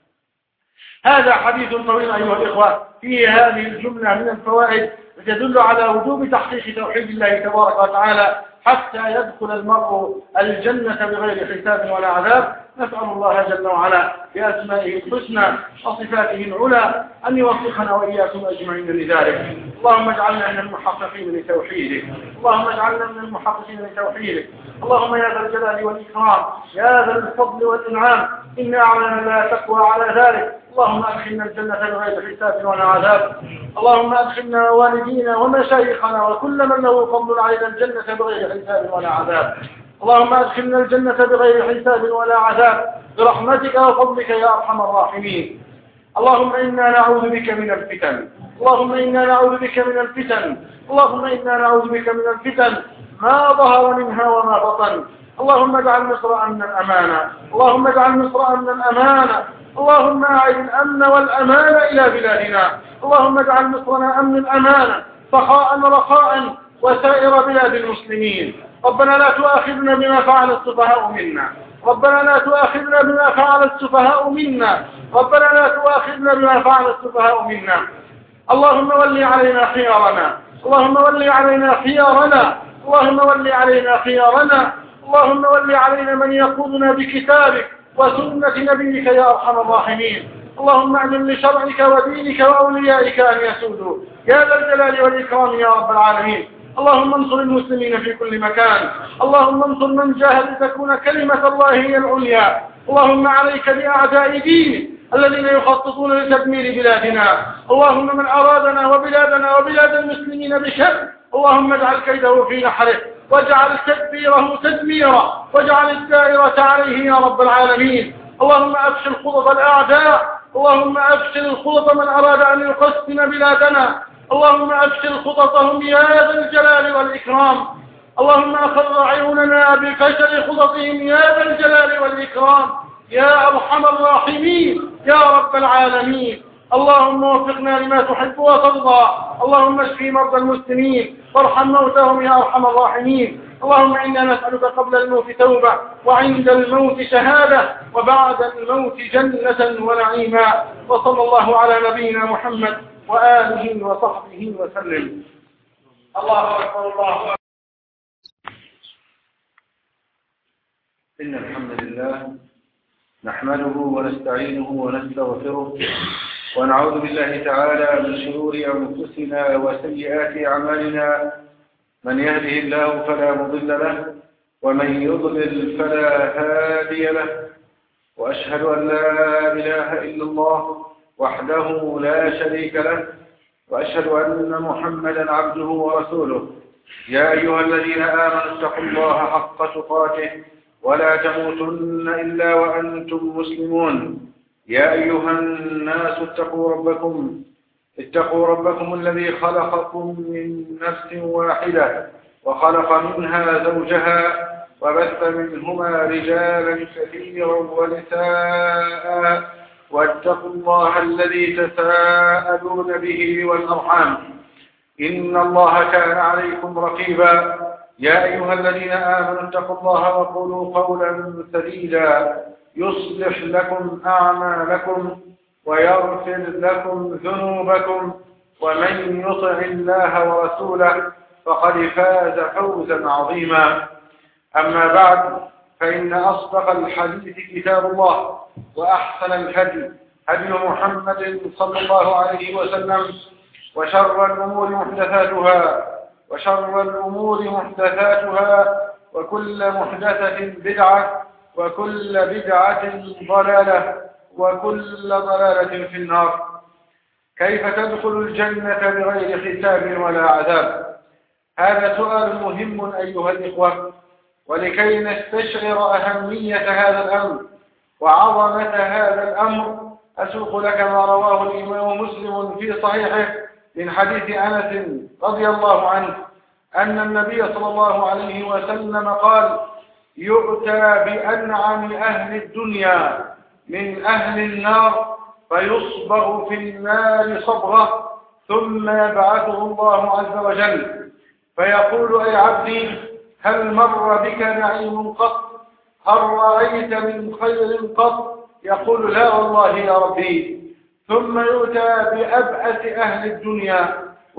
هذا حديث طويل أيها الإخوة، فيه هذه الجملة من الفوائد تدل على وجوب تحقيق توحيد الله تبارك وتعالى حتى يدخل المرء الجنة بغير حساب ولا عذاب. نسأل الله جل وعلا بأسمائه الحسنى وصفاته العلى أن يوفقنا وإياكم أجمعين لذلك. اللهم اجعلنا من المحققين لتوحيدك، اللهم اجعلنا من المحققين لتوحيدك. اللهم يا ذا الجلال والإكرام، يا ذا الفضل والإنعام، إنا أعلم لا تقوى على ذلك. اللهم أدخلنا الجنة بغير حساب ولا عذاب. اللهم أدخلنا والدينا ومشايخنا وكل من له فضل علينا الجنة بغير حساب ولا عذاب. اللهم أدخلنا الجنة بغير حساب ولا عذاب برحمتك وفضلك يا أرحم الراحمين. اللهم إنا نعوذ بك من الفتن، اللهم إنا نعوذ بك من الفتن، اللهم إنا نعوذ بك من الفتن ما ظهر منها وما بطن. اللهم اجعل مصر أمنا أمانا، اللهم اجعل مصر أمنا أمانا، اللهم أعد الأمن والأمان إلى بلادنا. اللهم اجعل مصرنا أمنا أمانا سخاء رخاء وسائر بلاد المسلمين. ربنا لا تؤاخذنا بما فعل السفهاء منا، ربنا لا تؤاخذنا بما فعل السفهاء منا، ربنا لا تؤاخذنا بما فعل السفهاء منا. اللهم ولي علينا خيارنا، اللهم ولي علينا خيارنا، اللهم ولي علينا خيارنا، اللهم ولي علينا من يقودنا بكتابك وسنة نبيك يا أرحم الراحمين. اللهم أعلن لشرعك ودينك وأوليائك أن يسودوا يا ذا الجلال والإكرام يا رب العالمين. اللهم انصر المسلمين في كل مكان، اللهم انصر من جاهد لتكون كلمة الله هي العليا. اللهم عليك بأعداء دينك الذين يخططون لتدمير بلادنا. اللهم من أرادنا وبلادنا وبلاد المسلمين بشر اللهم اجعل كيده في نحره واجعل تدبيره تدميرا واجعل الدائرة عليه يا رب العالمين. اللهم أفشل خطط الأعداء، اللهم أفشل الخطط من أراد أن يقسم بلادنا، اللهم أفشل خططهم يا ذا الجلال والإكرام. اللهم أخر عيوننا بفشل خططهم يا ذا الجلال والإكرام يا أرحم الراحمين يا رب العالمين. اللهم وفقنا لما تحب وترضى. اللهم اشف مرضى المسلمين وارحم موتهم يا أرحم الراحمين. اللهم إنا نسألك قبل الموت توبة وعند الموت شهادة وبعد الموت جنة ونعيما. وصلى الله على نبينا محمد وآله وصحبه وسلم. الله أكبر الله أكبر. إن الحمد لله نحمده ونستعينه ونستغفره ونعوذ بالله تعالى من شرور أنفسنا وسيئات أعمالنا. من يهده الله فلا مضل له ومن يضلل فلا هادي له، وأشهد أن لا إله إلا الله وحده لا شريك له، وأشهد أن محمدا عبده ورسوله. يا أيها الذين آمنوا اتقوا الله حق تقاته ولا تموتن إلا وأنتم مسلمون. يا أيها الناس اتقوا ربكم اتقوا ربكم الذي خلقكم من نفس واحدة وخلق منها زوجها وبث منهما رجالا كثيرا ونساء، واتقوا الله الذي تساءلون به والأرحام إن الله كان عليكم رقيبا. يا أيها الذين آمنوا اتقوا الله وقولوا قولا سديدا يصلح لكم أعمالكم ويغفر لكم ذنوبكم، ومن يطع الله ورسوله فقد فاز فوزا عظيما. أما بعد، فإن أصدق الحديث كتاب الله، وأحسن الهدي هدي محمد صلى الله عليه وسلم، وشر الأمور محدثاتها وشر الأمور محدثاتها وكل محدثة بدعة وكل بدعة ضلالة وكل ضلالة في النار. كيف تدخل الجنة بغير حساب ولا عذاب؟ هذا سؤال مهم أيها الإخوة، ولكي نستشعر أهمية هذا الأمر وعظمة هذا الأمر أسوق لك ما رواه الإمام مسلم في صحيحه من حديث أنس رضي الله عنه أن النبي صلى الله عليه وسلم قال: يؤتى بأنعم أهل الدنيا من أهل النار فيصبغ في النار صبغة، ثم يبعثه الله عز وجل فيقول: أي عبدي، هل مر بك نعيم قط؟ هل رأيت من خير قط؟ يقول: لا والله يا ربي. ثم يؤتى بأبأس أهل الدنيا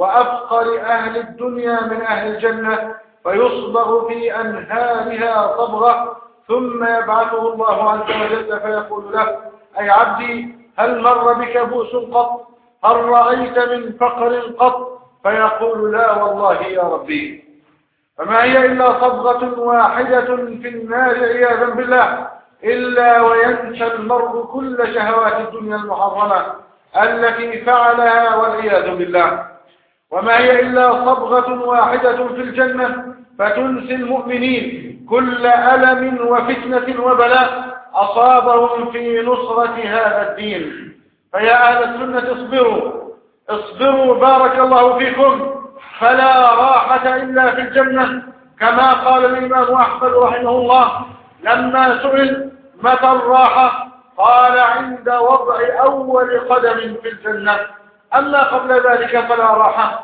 وأفقر أهل الدنيا من أهل الجنة فيصبغ في أنهارها صبغة، ثم يبعثه الله عز وجل فيقول له: أي عبدي، هل مر بك بؤس قط؟ هل رأيت من فقر قط؟ فيقول: لا والله يا ربي. فما هي إلا صبغة واحدة في النار عياذا بالله، إلا وينسى المرء كل شهوات الدنيا المحرمة التي فعلها والعياذ بالله. وما هي إلا صبغة واحدة في الجنة فتنسي المؤمنين كل ألم وفتنة وبلاء أصابهم في نصرة هذا الدين. فيا أهل السنة اصبروا اصبروا بارك الله فيكم، فلا راحة إلا في الجنة، كما قال الإمام أحمد رحمه الله لما سئل: متى الراحة؟ قال: عند وضع أول قدم في الجنة، أما قبل ذلك فلا راحة.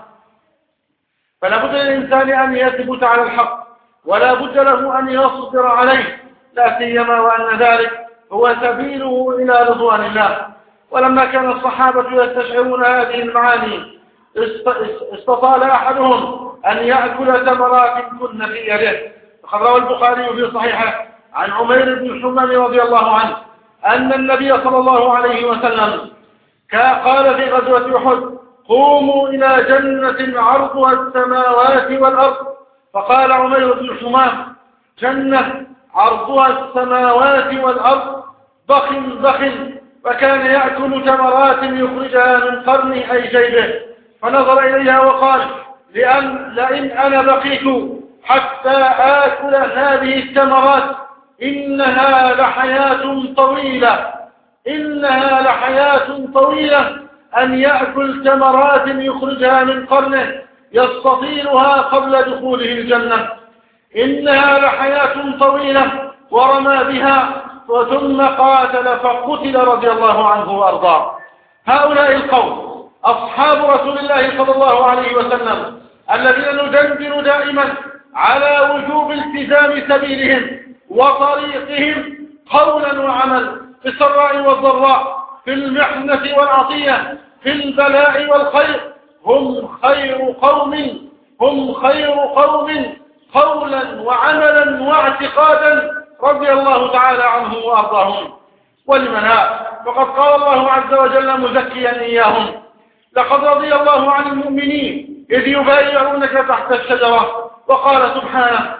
فلا بد للإنسان أن يثبت على الحق، ولا بد له أن يصبر عليه، لا سيما وأن ذلك هو سبيله إلى رضوان الله. ولما كان الصحابة يستشعرون هذه المعاني استطال أحدهم أن يأكل ثمرات كن في يده. فقد روى البخاري في صحيحه عن عمير بن حمام رضي الله عنه أن النبي صلى الله عليه وسلم قال في غزوة أحد: قوموا إلى جنة عرضها السماوات والأرض. فقال عمير بن حمام: جنة عرضها السماوات والأرض ضخ ضخ. فكان يأكل تمرات يخرجها من قرنه أي جيبه، فنظر إليها وقال: لأن لئن أنا بقيت حتى آكل هذه التمرات إنها لحياة طويلة إنها لحياة طويلة أن يأكل تمرات يخرجها من قرنه يستطيلها قبل دخوله الجنة. إنها لحياة طويلة، ورمى بها وثم قاتل فقتل رضي الله عنه وأرضاه. هؤلاء القوم أصحاب رسول الله صلى الله عليه وسلم الذين ندندن دائما على وجوب التزام سبيلهم وطريقهم قولا وعمل، في السراء والضراء، في المحنة والعطية، في البلاء والخير. هم خير قوم هم خير قوم قولا وعملا واعتقادا رضي الله تعالى عنهم وأرضاهم. ولمن لا؟ فقد قال الله عز وجل مزكيا إياهم: لقد رضي الله عن المؤمنين إذ يبايعونك تحت الشجرة. وقال سبحانه: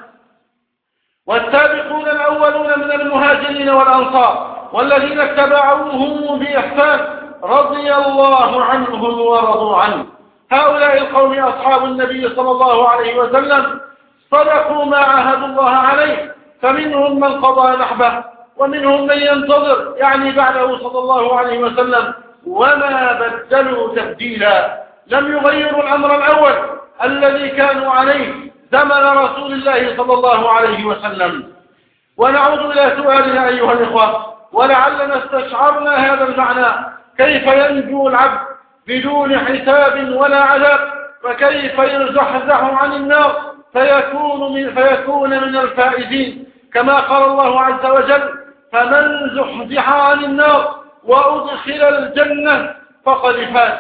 والسابقون الأولون من المهاجرين والأنصار والذين اتبعوهم بإحسان رضي الله عنهم ورضوا عنه. هؤلاء القوم أصحاب النبي صلى الله عليه وسلم صدقوا ما عاهدوا الله عليه، فمنهم من قضى نحبه ومنهم من ينتظر، يعني بعده صلى الله عليه وسلم، وما بدلوا تبديلا. لم يغيروا الأمر الأول الذي كانوا عليه زمن رسول الله صلى الله عليه وسلم. ونعود إلى سؤالنا أيها الإخوة، ولعلنا استشعرنا هذا المعنى: كيف ينجو العبد بدون حساب ولا عذاب؟ وكيف يزحزح عن النار فيكون من, فيكون من الفائزين؟ كما قال الله عز وجل: فمن زحزح عن النار وأدخل الجنة فقد فاز.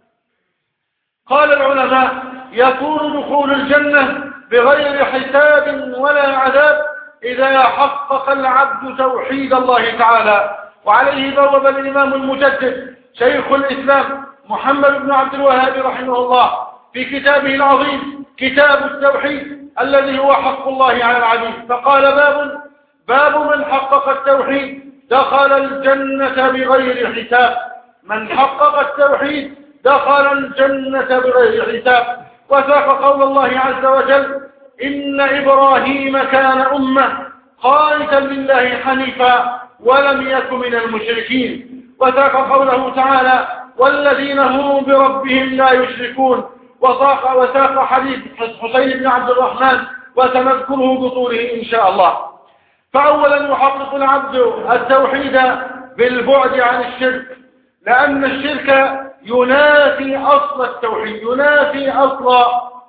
قال العلماء: يكون دخول الجنة بغير حساب ولا عذاب إذا حقق العبد توحيد الله تعالى. وعليه بوب الإمام المجدد شيخ الإسلام محمد بن عبد الوهاب رحمه الله في كتابه العظيم كتاب التوحيد الذي هو حق الله على العبيد، فقال: باب باب من حقق التوحيد دخل الجنة بغير حساب. من حقق التوحيد دخل الجنة بغير حساب. وساق قول الله عز وجل: إن إبراهيم كان أمة قانتا لله حنيفا ولم يك من المشركين. وساق قوله تعالى: والذين هم بربهم لا يشركون. وساق وساق حديث حسين بن عبد الرحمن وسنذكره بطوله إن شاء الله. فأولا يحقق العبد التوحيد بالبعد عن الشرك، لأن الشرك ينافي أصل التوحيد، ينافي أصل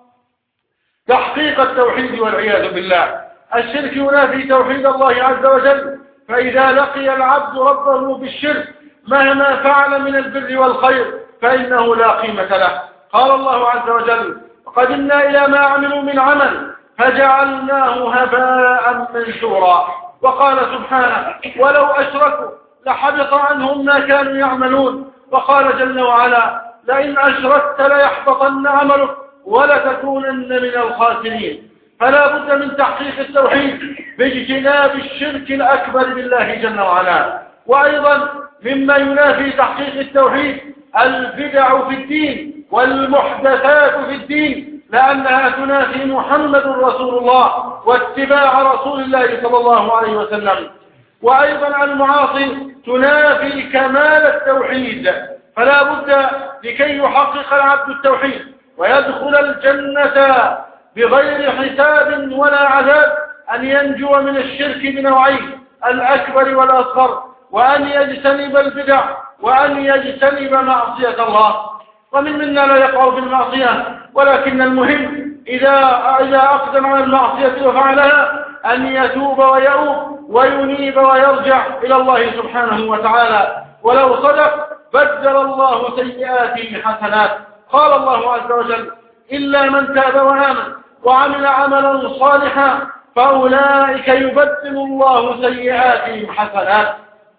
تحقيق التوحيد والعياذ بالله. الشرك ينافي توحيد الله عز وجل، فإذا لقي العبد ربه بالشرك مهما فعل من البر والخير فإنه لا قيمة له. قال الله عز وجل: وقدمنا إلى ما عملوا من عمل فجعلناه هباء منثورا. وقال سبحانه: ولو أشركوا لحبط عنهم ما كانوا يعملون. وقال جل وعلا: لئن أشركت ليحبطن عملك ولتكونن من الخاسرين. فلا بد من تحقيق التوحيد باجتناب الشرك الأكبر بالله جل وعلا. وأيضا مما ينافي تحقيق التوحيد البدع في الدين والمحدثات في الدين، لأنها تنافي محمد رسول الله واتباع رسول الله صلى الله عليه وسلم. وأيضا المعاصي تنافي كمال التوحيد. فلا بد لكي يحقق العبد التوحيد ويدخل الجنة بغير حساب ولا عذاب أن ينجو من الشرك بنوعين: الأكبر والأصغر، وأن يجتنب البدع، وأن يجتنب معصية الله. ومن منا لا يقع في المعصية، ولكن المهم إذا إذا أقدم على المعصية وفعلها أن يتوب ويؤوب وينيب ويرجع إلى الله سبحانه وتعالى. ولو صدق بدل الله سيئاته حسنات. قال الله عز وجل: إلا من تاب وآمن وعمل عملا صالحا فأولئك يبدل الله سيئاتهم حسنات.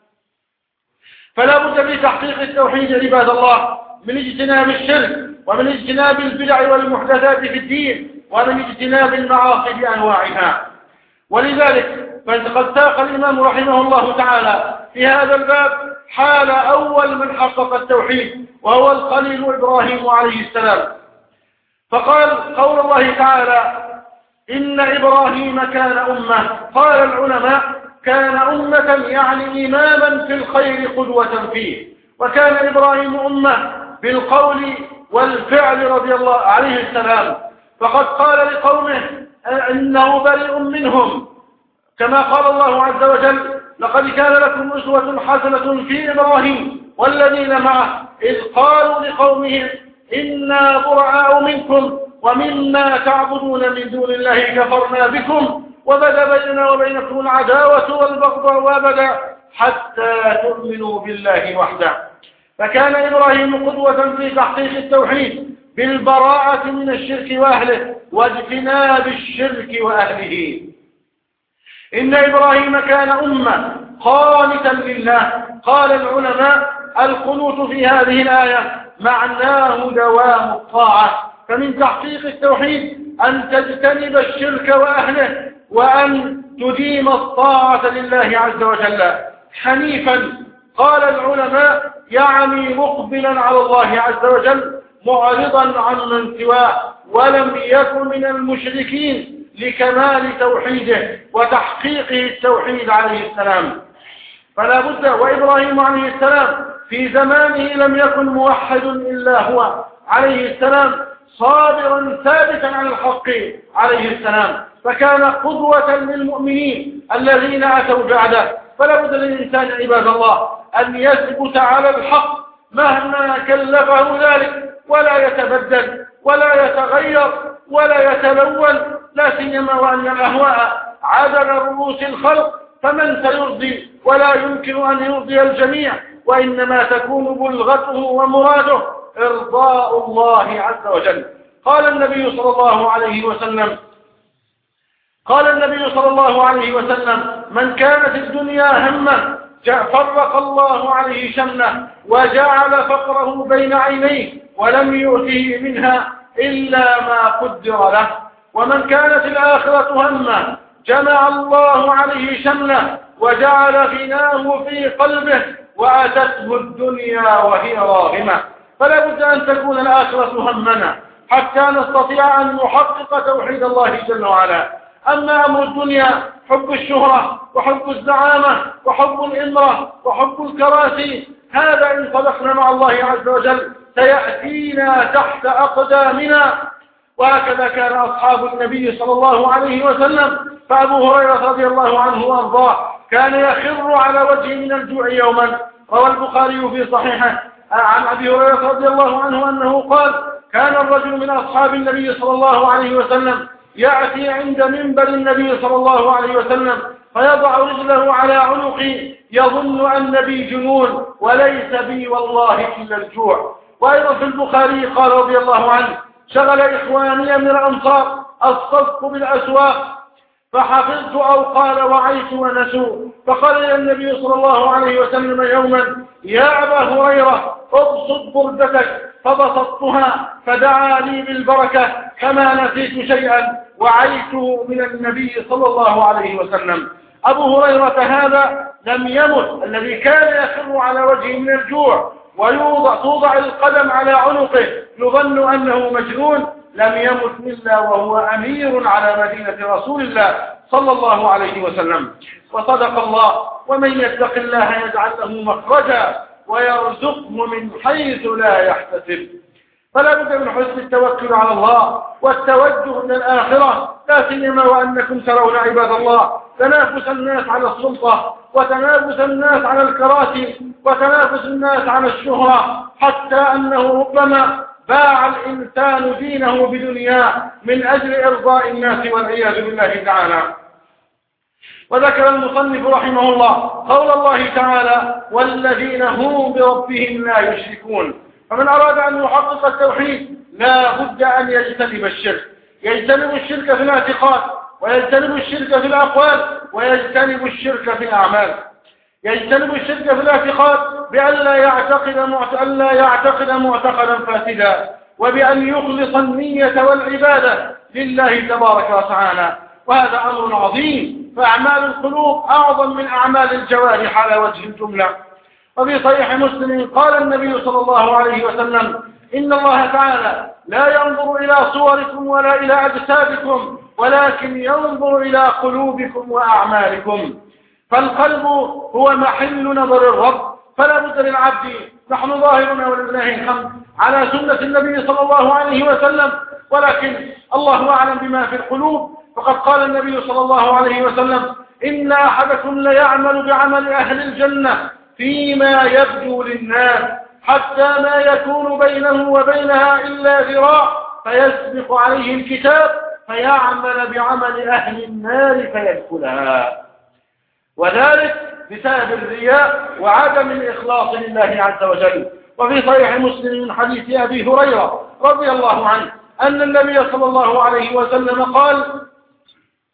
فلا بد من تحقيق التوحيد عباد الله، من اجتناب الشرك، ومن اجتناب البدع والمحدثات في الدين، ومن اجتناب المعاصي بأنواعها. ولذلك فقد ساق الإمام رحمه الله تعالى في هذا الباب حال أول من حقق التوحيد، وهو الخليل إبراهيم عليه السلام. فقال قول الله تعالى: إن إبراهيم كان أمة. قال العلماء: كان أمة يعني إماما في الخير قدوة فيه. وكان إبراهيم أمة بالقول والفعل رضي الله عليه السلام. فقد قال لقومه إنه بريء منهم، كما قال الله عز وجل: لقد كان لكم أسوة حسنة في إبراهيم والذين معه إذ قالوا لقومهم إنا براء منكم ومما تعبدون من دون الله كفرنا بكم وبدا بيننا وبينكم العداوة والبغضاء أبدا حتى تؤمنوا بالله وحده. فكان إبراهيم قدوة في تحقيق التوحيد بالبراءة من الشرك وأهله واجتناب الشرك وأهله. إن إبراهيم كان أمة قانتا لله. قال العلماء القنوت في هذه الآية معناه دوام الطاعة، فمن تحقيق التوحيد أن تجتنب الشرك وأهله وأن تديم الطاعة لله عز وجل حنيفا. قال العلماء يعني مقبلا على الله عز وجل معرضا عن من سواه، ولم يكن من المشركين لكمال توحيده وتحقيقه التوحيد عليه السلام. فلا بد، وإبراهيم عليه السلام في زمانه لم يكن موحد إلا هو عليه السلام، صابرا ثابتا على الحق عليه السلام، فكان قدوة للمؤمنين الذين أتوا بعده. فلا بد للإنسان عباد الله أن يثبت على الحق مهما كلفه ذلك، ولا يتبدل ولا يتغير ولا يتلون، لا سيما وأن الأهواء عدل رؤوس الخلق، فمن سيرضي؟ ولا يمكن أن يرضي الجميع، وإنما تكون بلغته ومراده إرضاء الله عز وجل. قال النبي صلى الله عليه وسلم قال النبي صلى الله عليه وسلم من كانت الدنيا همه فرق الله عليه شمله وجعل فقره بين عينيه ولم يؤته منها إلا ما قدر له، ومن كانت الآخرة همه جمع الله عليه شمله وجعل غناه في قلبه وأتته الدنيا وهي راغمة. فلا بد أن تكون الآخرة همنا حتى نستطيع أن نحقق توحيد الله جل وعلا. أما أمر الدنيا حب الشهرة وحب الزعامة وحب الإمرة وحب الكراسي، هذا إن صدقنا مع الله عز وجل سيأتينا تحت أقدامنا، وهكذا كان أصحاب النبي صلى الله عليه وسلم. فأبو هريرة رضي الله عنه وأرضاه كان يخر على وجهه من الجوع يوما. روى البخاري في صحيحه عن أبي هريرة رضي الله عنه أنه قال كان الرجل من أصحاب النبي صلى الله عليه وسلم يأتي عند منبر النبي صلى الله عليه وسلم فيضع رجله على عنقي يظن أن بي جنون وليس بي والله إلا الجوع. وأيضا في البخاري قال رضي الله عنه شغل إخواني من الأنصار الصدق بالأسواق فحفظت أو قال وعيت ونسوا، فقال إلى النبي صلى الله عليه وسلم يوما يا أبا هريرة ابسط بردتك، فبسطتها فدعا لي بالبركة كما نسيت شيئا وعيته من النبي صلى الله عليه وسلم. أبو هريرة هذا لم يمت، الذي كان يخر على وجهه من الجوع ويوضع توضع القدم على عنقه يظن أنه مجنون، لم يمت إلا وهو أمير على مدينة رسول الله صلى الله عليه وسلم. وصدق الله ومن يتق الله يجعل له مخرجا ويرزقه من حيث لا يحتسب. فلا بد من حسن التوكل على الله والتوجه إلى الآخرة، لا سيما وأنكم ترون عباد الله تنافس الناس على السلطة وتنافس الناس على الكراسي وتنافس الناس على الشهرة، حتى أنه ربما باع الإنسان دينه بدنياه من أجل إرضاء الناس والعياذ بالله تعالى. وذكر المصنف رحمه الله قول الله تعالى والذين هم بربهم لا يشركون. فمن أراد أن يحقق التوحيد لا بد أن يجتنب الشرك، يجتنب الشرك في الاعتقاد ويجتنب الشرك في الأقوال ويجتنب الشرك في الأعمال. يجتنب الشرك في الاعتقاد بأن لا يعتقد أن لا يعتقد معتقدا فاسدا، وبأن يخلص النية والعبادة لله تبارك وتعالى، وهذا أمر عظيم، فأعمال القلوب أعظم من أعمال الجوارح على وجه الجملة. وفي صحيح مسلم قال النبي صلى الله عليه وسلم إن الله تعالى لا ينظر إلى صوركم ولا إلى أجسادكم ولكن ينظر إلى قلوبكم وأعمالكم. فالقلب هو محل نظر الرب، فلا بد للعبد، نحن ظاهرنا ولله الحمد على سنة النبي صلى الله عليه وسلم، ولكن الله أعلم بما في القلوب. فقد قال النبي صلى الله عليه وسلم إن أحدكم ليعمل بعمل أهل الجنة فيما يبدو للناس حتى ما يكون بينه وبينها إلا ذراع فيسبق عليه الكتاب فيعمل بعمل أهل النار فيدخلها، وذلك بسبب الرياء وعدم الإخلاص لله عز وجل. وفي صحيح مسلم من حديث أبي هريرة رضي الله عنه أن النبي صلى الله عليه وسلم قال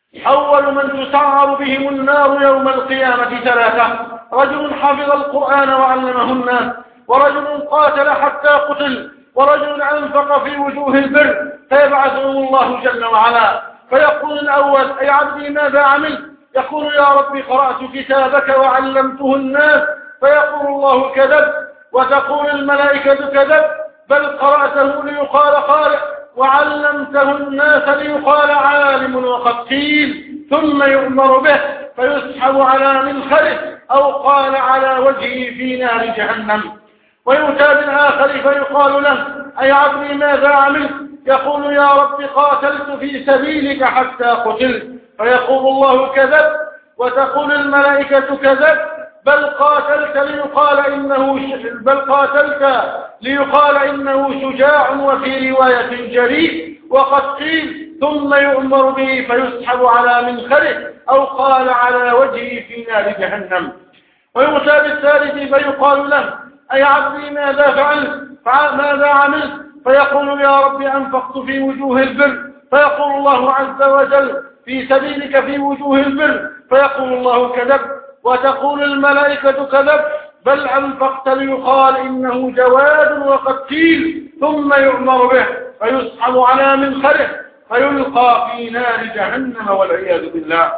أول من تسعر بهم النار يوم القيامة ثلاثة: رجل حفظ القرآن وعلمه الناس، ورجل قاتل حتى قتل، ورجل أنفق في وجوه البر، فيبعثهم الله جل وعلا فيقول الأول: أي عبدي ماذا عملت؟ يقول: يا ربي قرأت كتابك وعلمته الناس. فيقول الله: كذب. وتقول الملائكة: كذب، بل قرأته ليقال قارئ وعلمته الناس ليقال عالم وقد قيل. ثم يؤمر به فيسحب على منخره أو قال على وجهه في نار جهنم. ويؤتى بالآخر فيقال له: أي عبدي ماذا عملت؟ يقول: يا رب قاتلت في سبيلك حتى قتلت. فيقول الله: كذب. وتقول الملائكة: كذب، بل قاتلت ليقال إنه بل قاتلت ليقال إنه شجاع، وفي رواية جريء وقد قيل. ثم يؤمر به فيسحب على منخره أو قال على وجهه في نار جهنم. ويؤتى بالثالث فيقال له: أي عبدي ماذا فعلت؟ ماذا عملت؟ فيقول: يا رب أنفقت في وجوه البر. فيقول الله عز وجل: في سبيلك في وجوه البر. فيقول الله: كذب. وتقول الملائكة: كذب، بل أنفقت ليقال إنه جواد وقد قيل. ثم يؤمر به فيسحب على منخره فيلقى في نار جهنم والعياذ بالله.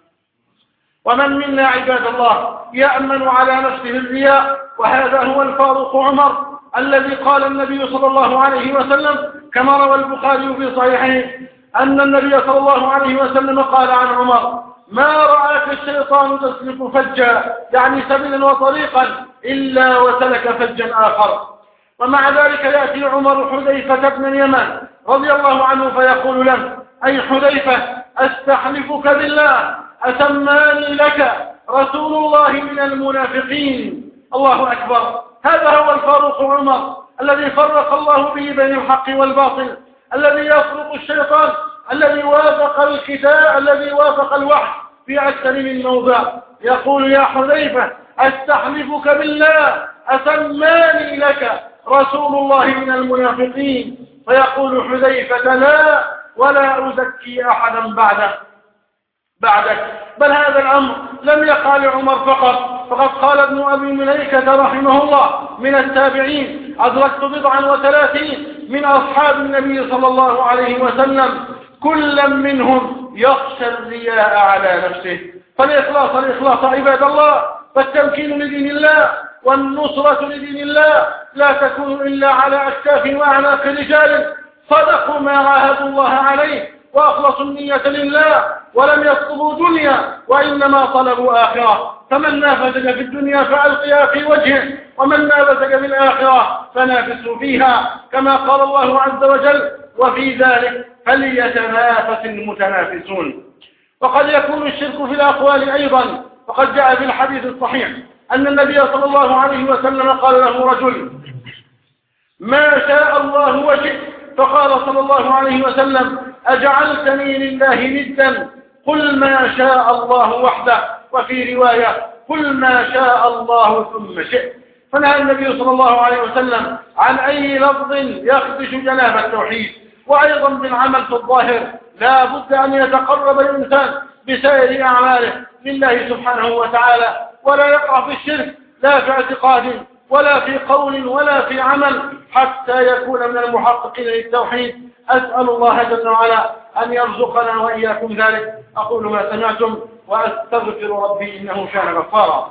ومن منا عباد الله يأمن على نفسه الرياء؟ وهذا هو الفاروق عمر الذي قال النبي صلى الله عليه وسلم كما روى البخاري في صحيحه أن النبي صلى الله عليه وسلم قال عن عمر: ما رآك الشيطان تسلك فجا، يعني سبيلا وطريقا، إلا وسلك فجا آخر. ومع ذلك يأتي عمر حذيفة بن اليمان رضي الله عنه فيقول له: أي حذيفة، أستحلفك بالله أسماني لك رسول الله من المنافقين. الله أكبر. هذا هو الفاروق عمر الذي فرق الله به بين الحق والباطل، الذي يصرف الشيطان، الذي وافق الكتاب، الذي وافق الوحي في أكثر من موضع. يقول: يا حذيفة، أستحلفك بالله أسماني لك رسول الله من المنافقين. فيقول حذيفة: لا، ولا أزكي أحدا بعده بعدك. بل هذا الأمر لم يقع لعمر فقط، فقد قال ابن أبي مليكة رحمه الله من التابعين: أدركت بضعا وثلاثين من أصحاب النبي صلى الله عليه وسلم كل منهم يخشى الرياء على نفسه. فالإخلاص الإخلاص عباد الله، فالتمكين لدين الله والنصرة لدين الله لا تكون إلا على أكتاف وأعناق رجال صدقوا ما عاهدوا الله عليه وأخلصوا النية لله ولم يطلبوا دنيا وإنما طلبوا آخرة. فمن نافذك في الدنيا فألقيها في وجهه، ومن نافذك في الآخرة فنافسوا فيها، كما قال الله عز وجل: وفي ذلك فليتنافس المتنافسون. وقد يكون الشرك في الأقوال أيضا، فقد جاء في الحديث الصحيح أن النبي صلى الله عليه وسلم قال له رجل: ما شاء الله وشئت. فقال صلى الله عليه وسلم: أجعلتني لله ندا؟ قل ما شاء الله وحده. وفي رواية: قل ما شاء الله ثم شئت. فنهى النبي صلى الله عليه وسلم عن أي لفظ يخدش جناب التوحيد. وأيضا بالعمل في الظاهر لا بد أن يتقرب الإنسان بسائر أعماله لله سبحانه وتعالى، ولا يقع في الشرك لا في اعتقاد ولا في قول ولا في عمل، حتى يكون من المحققين للتوحيد. أسأل الله جل وعلا أن يرزقنا وإياكم ذلك. أقول ما سمعتم وأستغفر ربي إنه كان غفارا.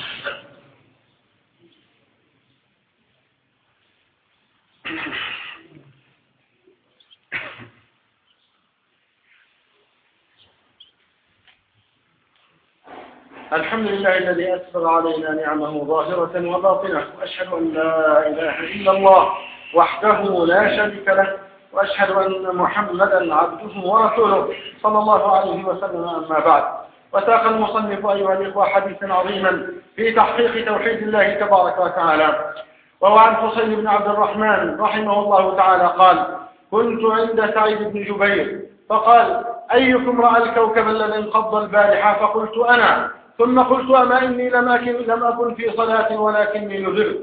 الحمد لله الذي أسبغ علينا نعمه ظاهرة وباطنة، وأشهد أن لا إله إلا الله وحده لا شريك له، وأشهد أن محمدا عبده ورسوله صلى الله عليه وسلم. أما بعد، وساق المصنف أيها الإخوة حديثا عظيما في تحقيق توحيد الله تبارك وتعالى. وهو عن حسين بن عبد الرحمن رحمه الله تعالى قال: كنت عند سعيد بن جبير فقال: أيكم رأى الكوكب الذي انقض البارحة؟ فقلت: أنا. ثم قلت: أما إني لم أكن, لم أكن في صلاة ولكني نذرت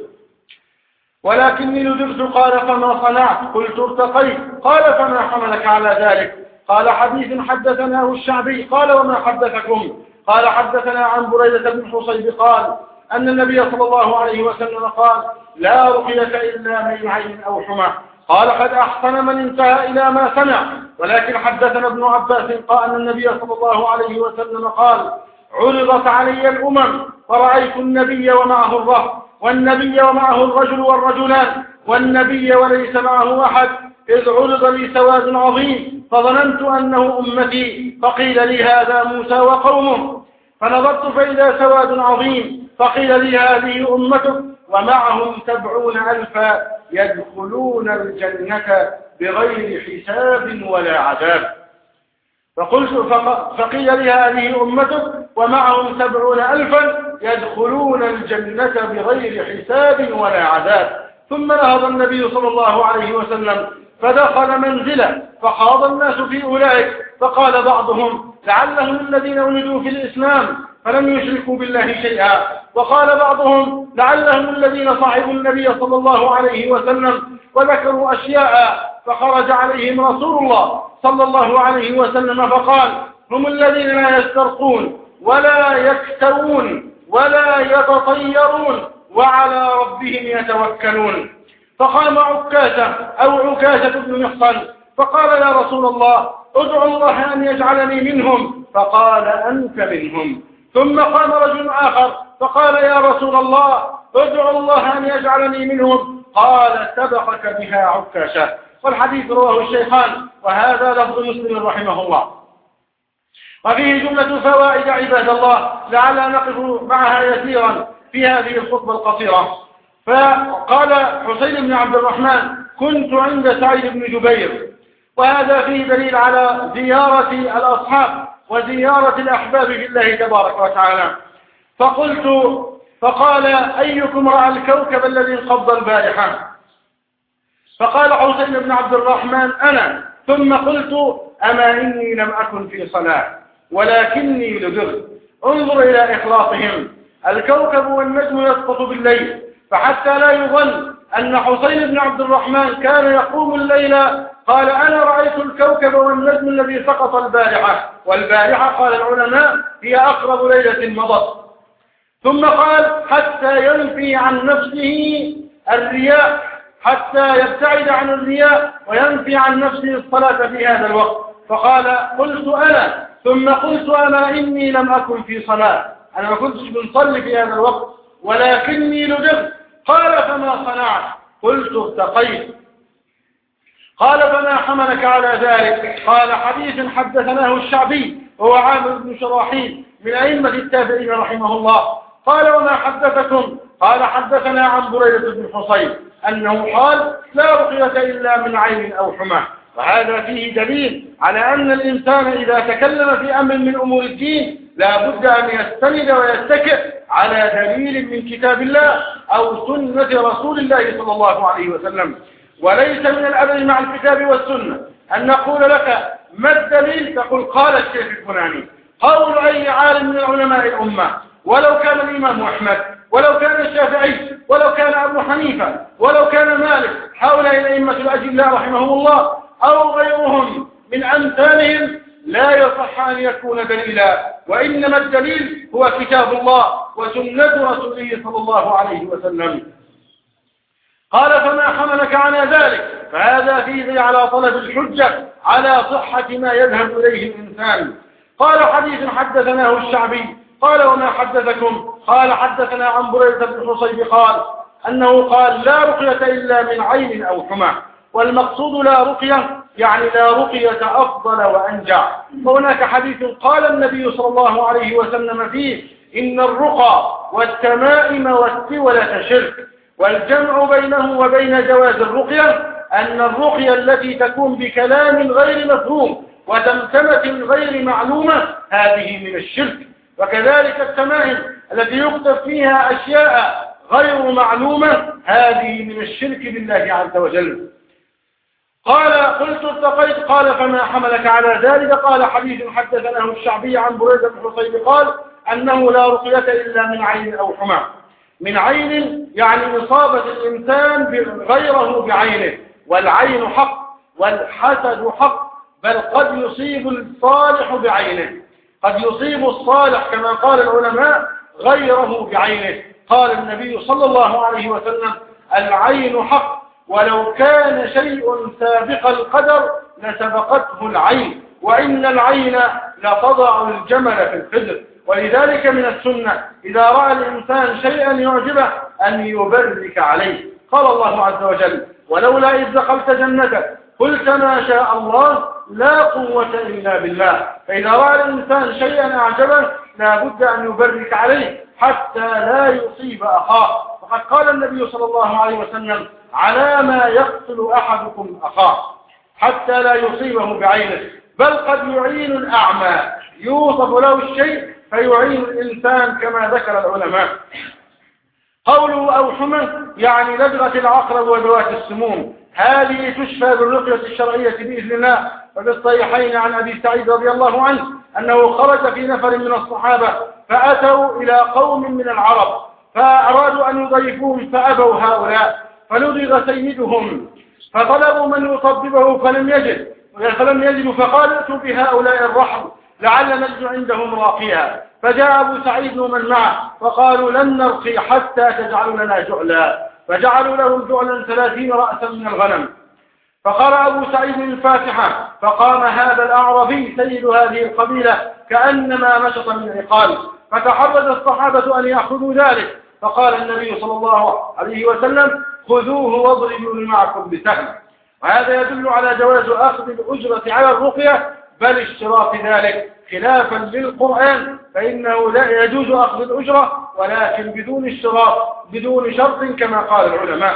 ولكني نذرت قال: فما صنعت؟ قلت: ارتقيت. قال: فما حملك على ذلك؟ قال حديث حدثناه الشعبي قال وما حدثكم؟ قال حدثنا عن بريدة بن حصيب قال أن النبي صلى الله عليه وسلم قال لا رقية إلا من عين أو حمى. قال قد أحسن من انتهى إلى ما سمع. ولكن حدثنا ابن عباس قال أن النبي صلى الله عليه وسلم قال عرضت علي الأمم فرأيت النبي ومعه الرهط والنبي ومعه الرجل والرجلان والنبي وليس معه أحد إذ عرض لي سواد عظيم فظننت أنه أمتي فقيل لي هذا موسى وقومه فنظرت فإذا سواد عظيم فقيل لي هذه أمتك ومعهم سبعون ألفا يدخلون الجنة بغير حساب ولا عذاب. فقلت فقيل لي هذه أمتك ومعهم سبعون ألفا يدخلون الجنة بغير حساب ولا عذاب. ثم نهض النبي صلى الله عليه وسلم فدخل منزله فخاض الناس في أولئك فقال بعضهم لعلهم الذين ولدوا في الإسلام فلم يشركوا بالله شيئا وقال بعضهم لعلهم الذين صاحبوا النبي صلى الله عليه وسلم وذكروا أشياء فخرج عليهم رسول الله صلى الله عليه وسلم فقال هم الذين لا يسترقون ولا يكتوون ولا يتطيرون وعلى ربهم يتوكلون. فقام عكاشة أو عكاشة بن محصن فقال يا رسول الله ادعو الله أن يجعلني منهم فقال أنت منهم. ثم قام رجل آخر فقال يا رسول الله ادعو الله أن يجعلني منهم قال سبقك بها عكاشة. والحديث رواه الشيخان وهذا لفظ مسلم رحمه الله. وفيه جملة فوائد عباد الله لعل نقف معها يسيرا في هذه الخطبة القصيرة. فقال حسين بن عبد الرحمن كنت عند سعيد بن جبير وهذا فيه دليل على زيارة الأصحاب وزيارة الأحباب في الله تبارك وتعالى. فقلت فقال أيكم رأى الكوكب الذي انقض البارحة؟ فقال حسين بن عبد الرحمن أنا. ثم قلت أما إني لم أكن في صلاة ولكني لدغ. انظر إلى إخلاصهم. الكوكب والنجم يسقط بالليل فحتى لا يظن أن حسين بن عبد الرحمن كان يقوم الليل قال أنا رأيت الكوكب والنجم الذي سقط البارحة. والبارحة قال العلماء هي أقرب ليلة مضت. ثم قال حتى ينفي عن نفسه الرياء حتى يبتعد عن الرياء وينفي عن نفسه الصلاة في هذا الوقت. فقال قلت أنا. ثم قلت أنا إني لم أكن في صلاة أنا ما كنتش بنصلي في هذا الوقت ولكني لدغت. قال فما صنعت؟ قلت ارتقيت. قال فما حملك على ذلك؟ قال حديث حدثناه الشعبي هو عامر بن شراحيل من أئمة التابعين رحمه الله. قال وما حدثكم؟ قال حدثنا عن بريدة بن حصيب أنه قال لا رقية إلا من عين أو حمى. وهذا فيه دليل على أن الإنسان إذا تكلم في أمر من أمور الدين لا بد أن يستند ويتكئ على دليل من كتاب الله أو سنة رسول الله صلى الله عليه وسلم. وليس من الأدب مع الكتاب والسنة أن نقول لك ما الدليل تقول قال الشيخ الفلاني قول أي عالم من علماء الأمة ولو كان الإمام أحمد ولو كان الشافعي ولو كان أبو حنيفة ولو كان مالك هؤلاء الأئمة الأجلاء رحمهم الله أو غيرهم من أمثالهم لا يصح أن يكون دليلا. وإنما الدليل هو كتاب الله وسنة رسوله صلى الله عليه وسلم. قال فما حملك على ذلك؟ فهذا فيه على طلب الحجة على صحة ما يذهب إليه الإنسان. قال حديث حدثناه الشعبي قال وما حدثكم؟ قال حدثنا عن بريدة بن حصيب قال أنه قال لا رقية إلا من عين أو حمى. والمقصود لا رقية يعني لا رقية أفضل وأنجع. فهناك حديث قال النبي صلى الله عليه وسلم فيه إن الرقى والتمائم والتولة شرك. والجمع بينه وبين جواز الرقية أن الرقية التي تكون بكلام غير مفهوم وتمتمة غير معلومة هذه من الشرك. وكذلك التمائم التي يكتب فيها أشياء غير معلومة هذه من الشرك بالله عز وجل. قال قلت ارتقيت. قال فما حملك على ذلك؟ قال حديث حدثناه الشعبي عن بريدة بن حصيب قال أنه لا رقية إلا من عين أو حمى. من عين يعني إصابة الإنسان غيره بعينه. والعين حق والحسد حق بل قد يصيب الصالح بعينه، قد يصيب الصالح كما قال العلماء غيره بعينه. قال النبي صلى الله عليه وسلم: العين حق، ولو كان شيء سابق القدر لسبقته العين، وإن العين لتضع الجمل في الخدر. ولذلك من السنة إذا رأى الإنسان شيئا يعجبه أن يبرك عليه. قال الله عز وجل: ولولا إذ دخلت جنتك قلت ما شاء الله لا قوة إلا بالله. فإذا رأى الإنسان شيئا أعجبه لا بد أن يبرك عليه حتى لا يصيب أخاه. فقد قال النبي صلى الله عليه وسلم: على ما يقتل أحدكم أخاه حتى لا يصيبه بعينه، بل قد يعين الأعمى، يوصف له الشيء فيعين الإنسان كما ذكر العلماء. قوله أو حمى يعني لدغة العقرب وذوات السموم، هذه تشفى بالرقية الشرعية بإذن الله. وفي الصحيحين عن أبي سعيد رضي الله عنه أنه خرج في نفر من الصحابة فأتوا إلى قوم من العرب فأرادوا أن يضيفوهم فأبوا هؤلاء، فلدغ سيدهم فطلبوا من يطببه فلم يجد فلم يجدوا فقال: ائتوا بهؤلاء الرحل لعل نجد عندهم راقيا. فجاء أبو سعيد ومن معه فقالوا: لن نرقي حتى تجعلوا لنا جعلا، فجعلوا لهم جعلا ثلاثين رأسا من الغنم. فقرأ أبو سعيد الفاتحة فقام هذا الأعرابي سيد هذه القبيلة كأنما نشط من عقال، فتحرج الصحابة أن يأخذوا ذلك، فقال النبي صلى الله عليه وسلم: خذوه واضربوا معكم بسهم. وهذا يدل على جواز أخذ الأجرة على الرقية بل اشتراط ذلك، خلافا للقرآن فإنه لا يجوز أخذ الأجرة ولكن بدون اشتراط بدون شرط كما قال العلماء.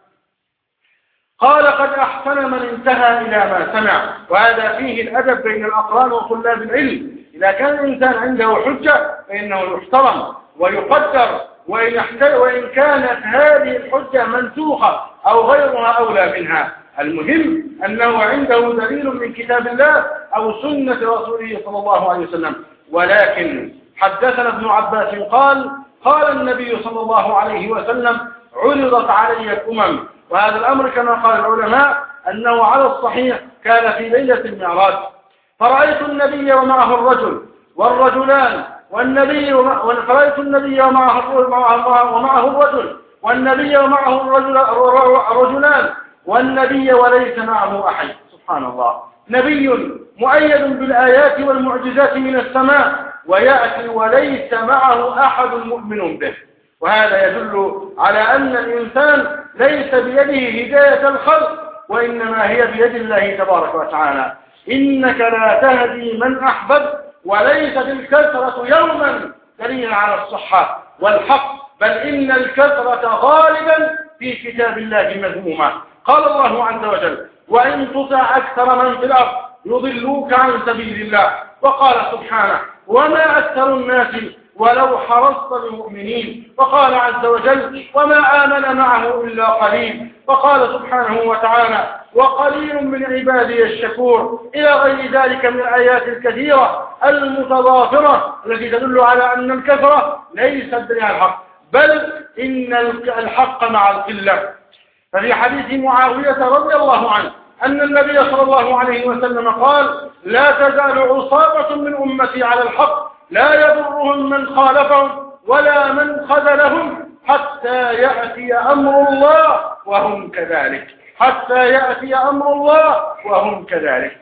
قال: قد أحسن من انتهى إلى ما سمع. وهذا فيه الأدب بين الأقران وطلاب العلم. إذا كان الإنسان عنده حجة فإنه يحترم ويقدر، وإن, وإن كانت هذه الحجة منسوخة أو غيرها أولى منها. المهم أنه عنده دليل من كتاب الله أو سنة رسوله صلى الله عليه وسلم. ولكن حدثنا ابن عباس قال: قال النبي صلى الله عليه وسلم: عرضت علي الأمم. وهذا الأمر كما قال العلماء أنه على الصحيح كان في ليلة المعراج، فرأيت النبي ومعه الرجل والرجلان والنبي فرأيت النبي ومعه ومعه الرجل والنبي ومعه الرجل الرجلان والنبي وليس معه أحد. سبحان الله، نبي مؤيد بالآيات والمعجزات من السماء ويأتي وليس معه أحد مؤمن به. وهذا يدل على أن الإنسان ليس بيده هداية الخلق وإنما هي بيد الله تبارك وتعالى. إنك لا تهدي من أحببت، وليست الكثرة يوما دليلا على الصحة والحق، بل إن الكثرة غالبا في كتاب الله مذمومة. قال الله عز وجل: وإن تطع أكثر من في الأرض يضلوك عن سبيل الله. وقال سبحانه: وما أكثر الناس ولو حرصت بمؤمنين. وقال عز وجل: وما آمن معه إلا قليل. وقال سبحانه وتعالى: وقليل من عبادي الشكور، إلى غير ذلك من الآيات الكثيرة المتضافرة التي تدل على أن الكثرة ليست دليل الحق، بل إن الحق مع القلة. ففي حديث معاوية رضي الله عنه أن النبي صلى الله عليه وسلم قال: لا تزال عصابة من أمتي على الحق لا يضرهم من خالفهم ولا من خذلهم حتى يأتي أمر الله وهم كذلك حتى يأتي أمر الله وهم كذلك.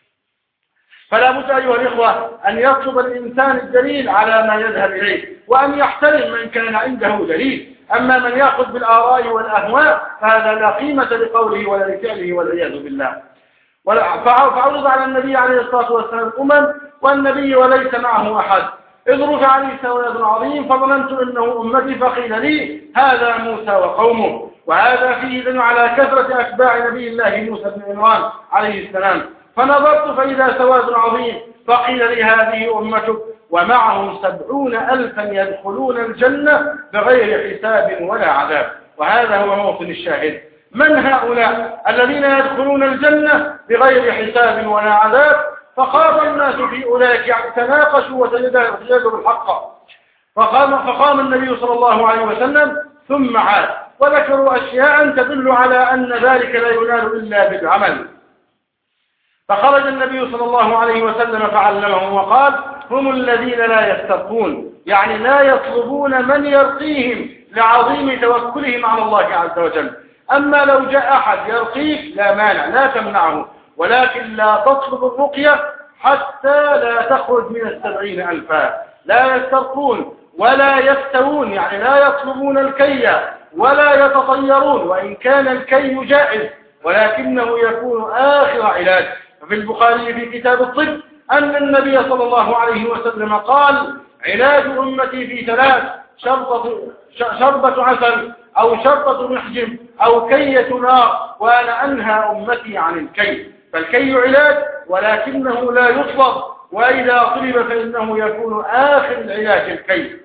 فلا بد أيها الإخوة أن يطلب الإنسان الدليل على ما يذهب إليه، وأن يحترم من كان عنده دليل. أما من يأخذ بالآراء والأهواء فهذا لا قيمة لقوله ولا لفعله والعياذ بالله. فعرض على النبي عليه الصلاة والسلام الأمم والنبي وليس معه أحد، إذ رفع لي سواد عظيم فظننت إنه أمتي فقيل لي هذا موسى وقومه. وهذا فيه دليل على كثرة أتباع نبي الله موسى بن عمران عليه السلام. فنظرت فإذا سواد عظيم فقيل لي هذه أمتك ومعهم سبعون ألفا يدخلون الجنة بغير حساب ولا عذاب. وهذا هو موطن الشاهد. من هؤلاء الذين يدخلون الجنة بغير حساب ولا عذاب؟ فقام الناس في أولئك تناقشوا وتجادلوا الحق، فقام, فقام النبي صلى الله عليه وسلم ثم عاد وذكروا أشياء تدل على أن ذلك لا ينال إلا بالعمل. فخرج النبي صلى الله عليه وسلم فعلمهم وقال: هم الذين لا يسترقون، يعني لا يطلبون من يرقيهم لعظيم توكلهم على الله عز وجل. أما لو جاء أحد يرقيك لا مانع، لا تمنعه، ولكن لا تطلب الرقية حتى لا تخرج من السبعين ألفا. لا يسترقون ولا يستوون، يعني لا يطلبون الكي ولا يتطيرون، وإن كان الكي جائز ولكنه يكون آخر علاج. ففي البخاري في كتاب الطب أن النبي صلى الله عليه وسلم قال: علاج أمتي في ثلاث: شربة, شربة عسل أو شربة محجم أو كية نار، وأنا أنهى أمتي عن الكي. فالكي علاج ولكنه لا يطلب، وإذا طلب فإنه يكون آخر العلاج الكي.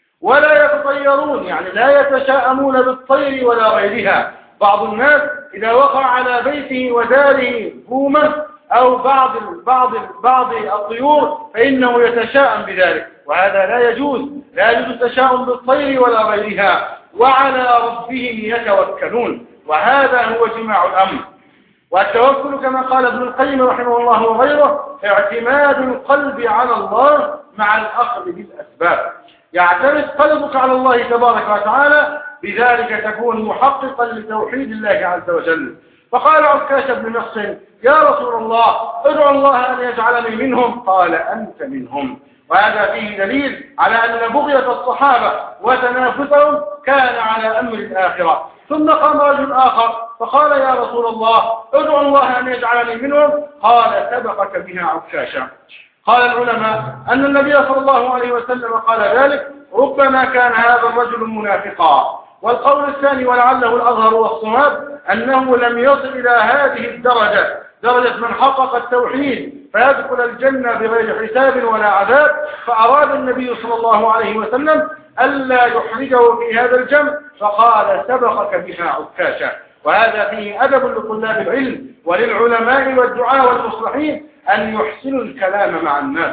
ولا يتطيرون، يعني لا يتشاءمون بالطير ولا غيرها. بعض الناس إذا وقع على بيته وداره بومة أو بعض بعض بعض الطيور فإنه يتشاءم بذلك، وهذا لا يجوز. لا يجوز التشاؤم بالطير ولا غيرها، وعلى ربهم يتوكلون، وهذا هو جماع الأمر. والتوكل كما قال ابن القيم رحمه الله وغيره: اعتماد القلب على الله مع الأخذ بالأسباب. يعتمد قلبك على الله تبارك وتعالى، بذلك تكون محققا لتوحيد الله عز وجل. فقال عكاشة بن محصن: يا رسول الله، ادعو الله أن يجعلني منهم. قال: أنت منهم. وهذا فيه دليل على أن بغية الصحابة وتنافسهم كان على أمر الآخرة. ثم قام رجل آخر فقال: يا رسول الله، ادعو الله أن يجعلني منهم. قال: سبقك بها عكاشة. قال العلماء أن النبي صلى الله عليه وسلم قال ذلك ربما كان هذا الرجل منافقا. والقول الثاني ولعله الأظهر والصواب أنه لم يصل إلى هذه الدرجة، درجة من حقق التوحيد فيدخل الجنة بغير حساب ولا عذاب، فأراد النبي صلى الله عليه وسلم ألا يحرجه في هذا الجمع، فقال: سبقك بها عكاشة. وهذا فيه أدب لطلاب العلم وللعلماء والدعاء والمصلحين أن يحسنوا الكلام مع الناس.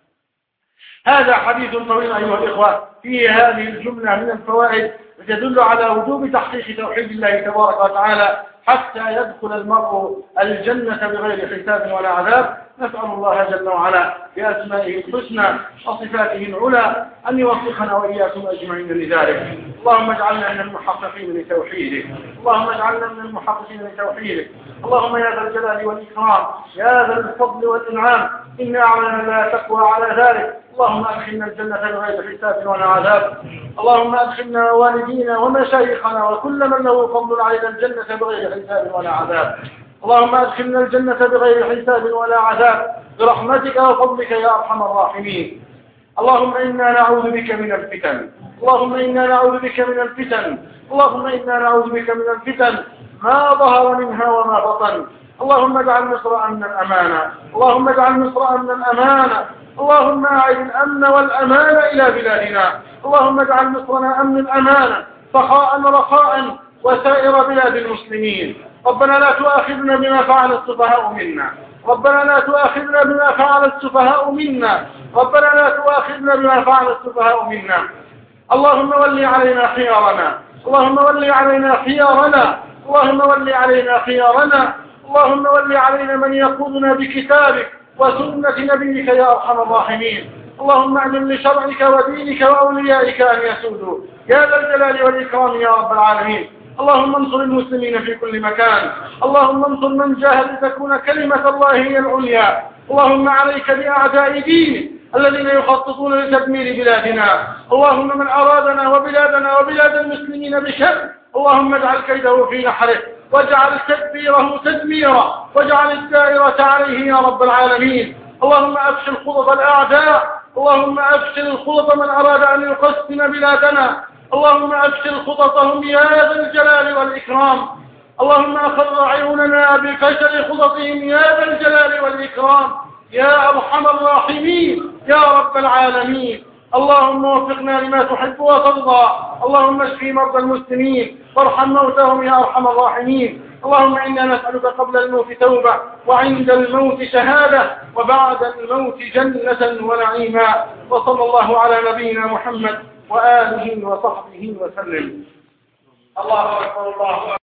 هذا حديث طويل أيها الإخوة، فيه هذه الجملة من الفوائد تدل على وجوب تحقيق توحيد الله تبارك وتعالى حتى يدخل المرء الجنة بغير حساب ولا عذاب. نسأل الله جل وعلا بأسمائه الحسنى وصفاته العلى أن يوفقنا وإياكم أجمعين لذلك. اللهم اجعلنا من المحققين لتوحيدك، اللهم اجعلنا من المحققين لتوحيدك. اللهم يا ذا الجلال والإكرام، يا ذا الفضل والإنعام، إنا أعلنا لا تقوى على ذلك. اللهم أدخلنا الجنة بغير حساب ولا عذاب. اللهم أدخلنا والدينا ومشايخنا وكل من له فضل علينا الجنة بغير حساب ولا عذاب. اللهم أدخلنا الجنة بغير حساب ولا عذاب برحمتك وفضلك يا أرحم الراحمين. اللهم إنا نعوذ بك من الفتن، اللهم إنا نعوذ بك من الفتن، اللهم إنا نعوذ بك من الفتن ما ظهر منها وما بطن. اللهم اجعل مصر أمنا أمانا، اللهم اجعل مصر أمنا أمانا، اللهم أعد الأمن والأمان إلى بلادنا. اللهم اجعل مصرنا أمنا أمانا سخاء رخاء وسائر بلاد المسلمين. ربنا لا تؤاخذنا بما فعل السفهاء منا، ربنا لا تؤاخذنا بما فعل السفهاء منا، ربنا لا تؤاخذنا بما فعل السفهاء منا. اللهم ولي علينا خيارنا، اللهم ولي علينا خيارنا، اللهم ولي علينا خيارنا، اللهم ولي علينا من يقودنا بكتابك وسنة نبيك يا أرحم الراحمين. اللهم أعلن لشرعك ودينك وأوليائك أن يسودوا يا ذا الجلال والإكرام يا رب العالمين. اللهم انصر المسلمين في كل مكان، اللهم انصر من جاهد لتكون كلمة الله هي العليا. اللهم عليك بأعداء دينك الذين يخططون لتدمير بلادنا. اللهم من أرادنا وبلادنا وبلاد المسلمين بشر اللهم اجعل كيده في نحره واجعل تدبيره تدميرا واجعل الدائرة عليه يا رب العالمين. اللهم أفشل خطط الأعداء، اللهم أفشل الخطط من أراد أن يقسم بلادنا، اللهم أفشل خططهم يا ذا الجلال والإكرام. اللهم أخر عيوننا بفشل خططهم يا ذا الجلال والإكرام يا أرحم الراحمين يا رب العالمين. اللهم وفقنا لما تحب وترضى. اللهم اشف مرضى المسلمين وارحم موتاهم يا أرحم الراحمين. اللهم إنا نسألك قبل الموت توبة وعند الموت شهادة وبعد الموت جنة ونعيما. وصلى الله على نبينا محمد وآله وصحبه وسلم. الله أكبر الله أكبر.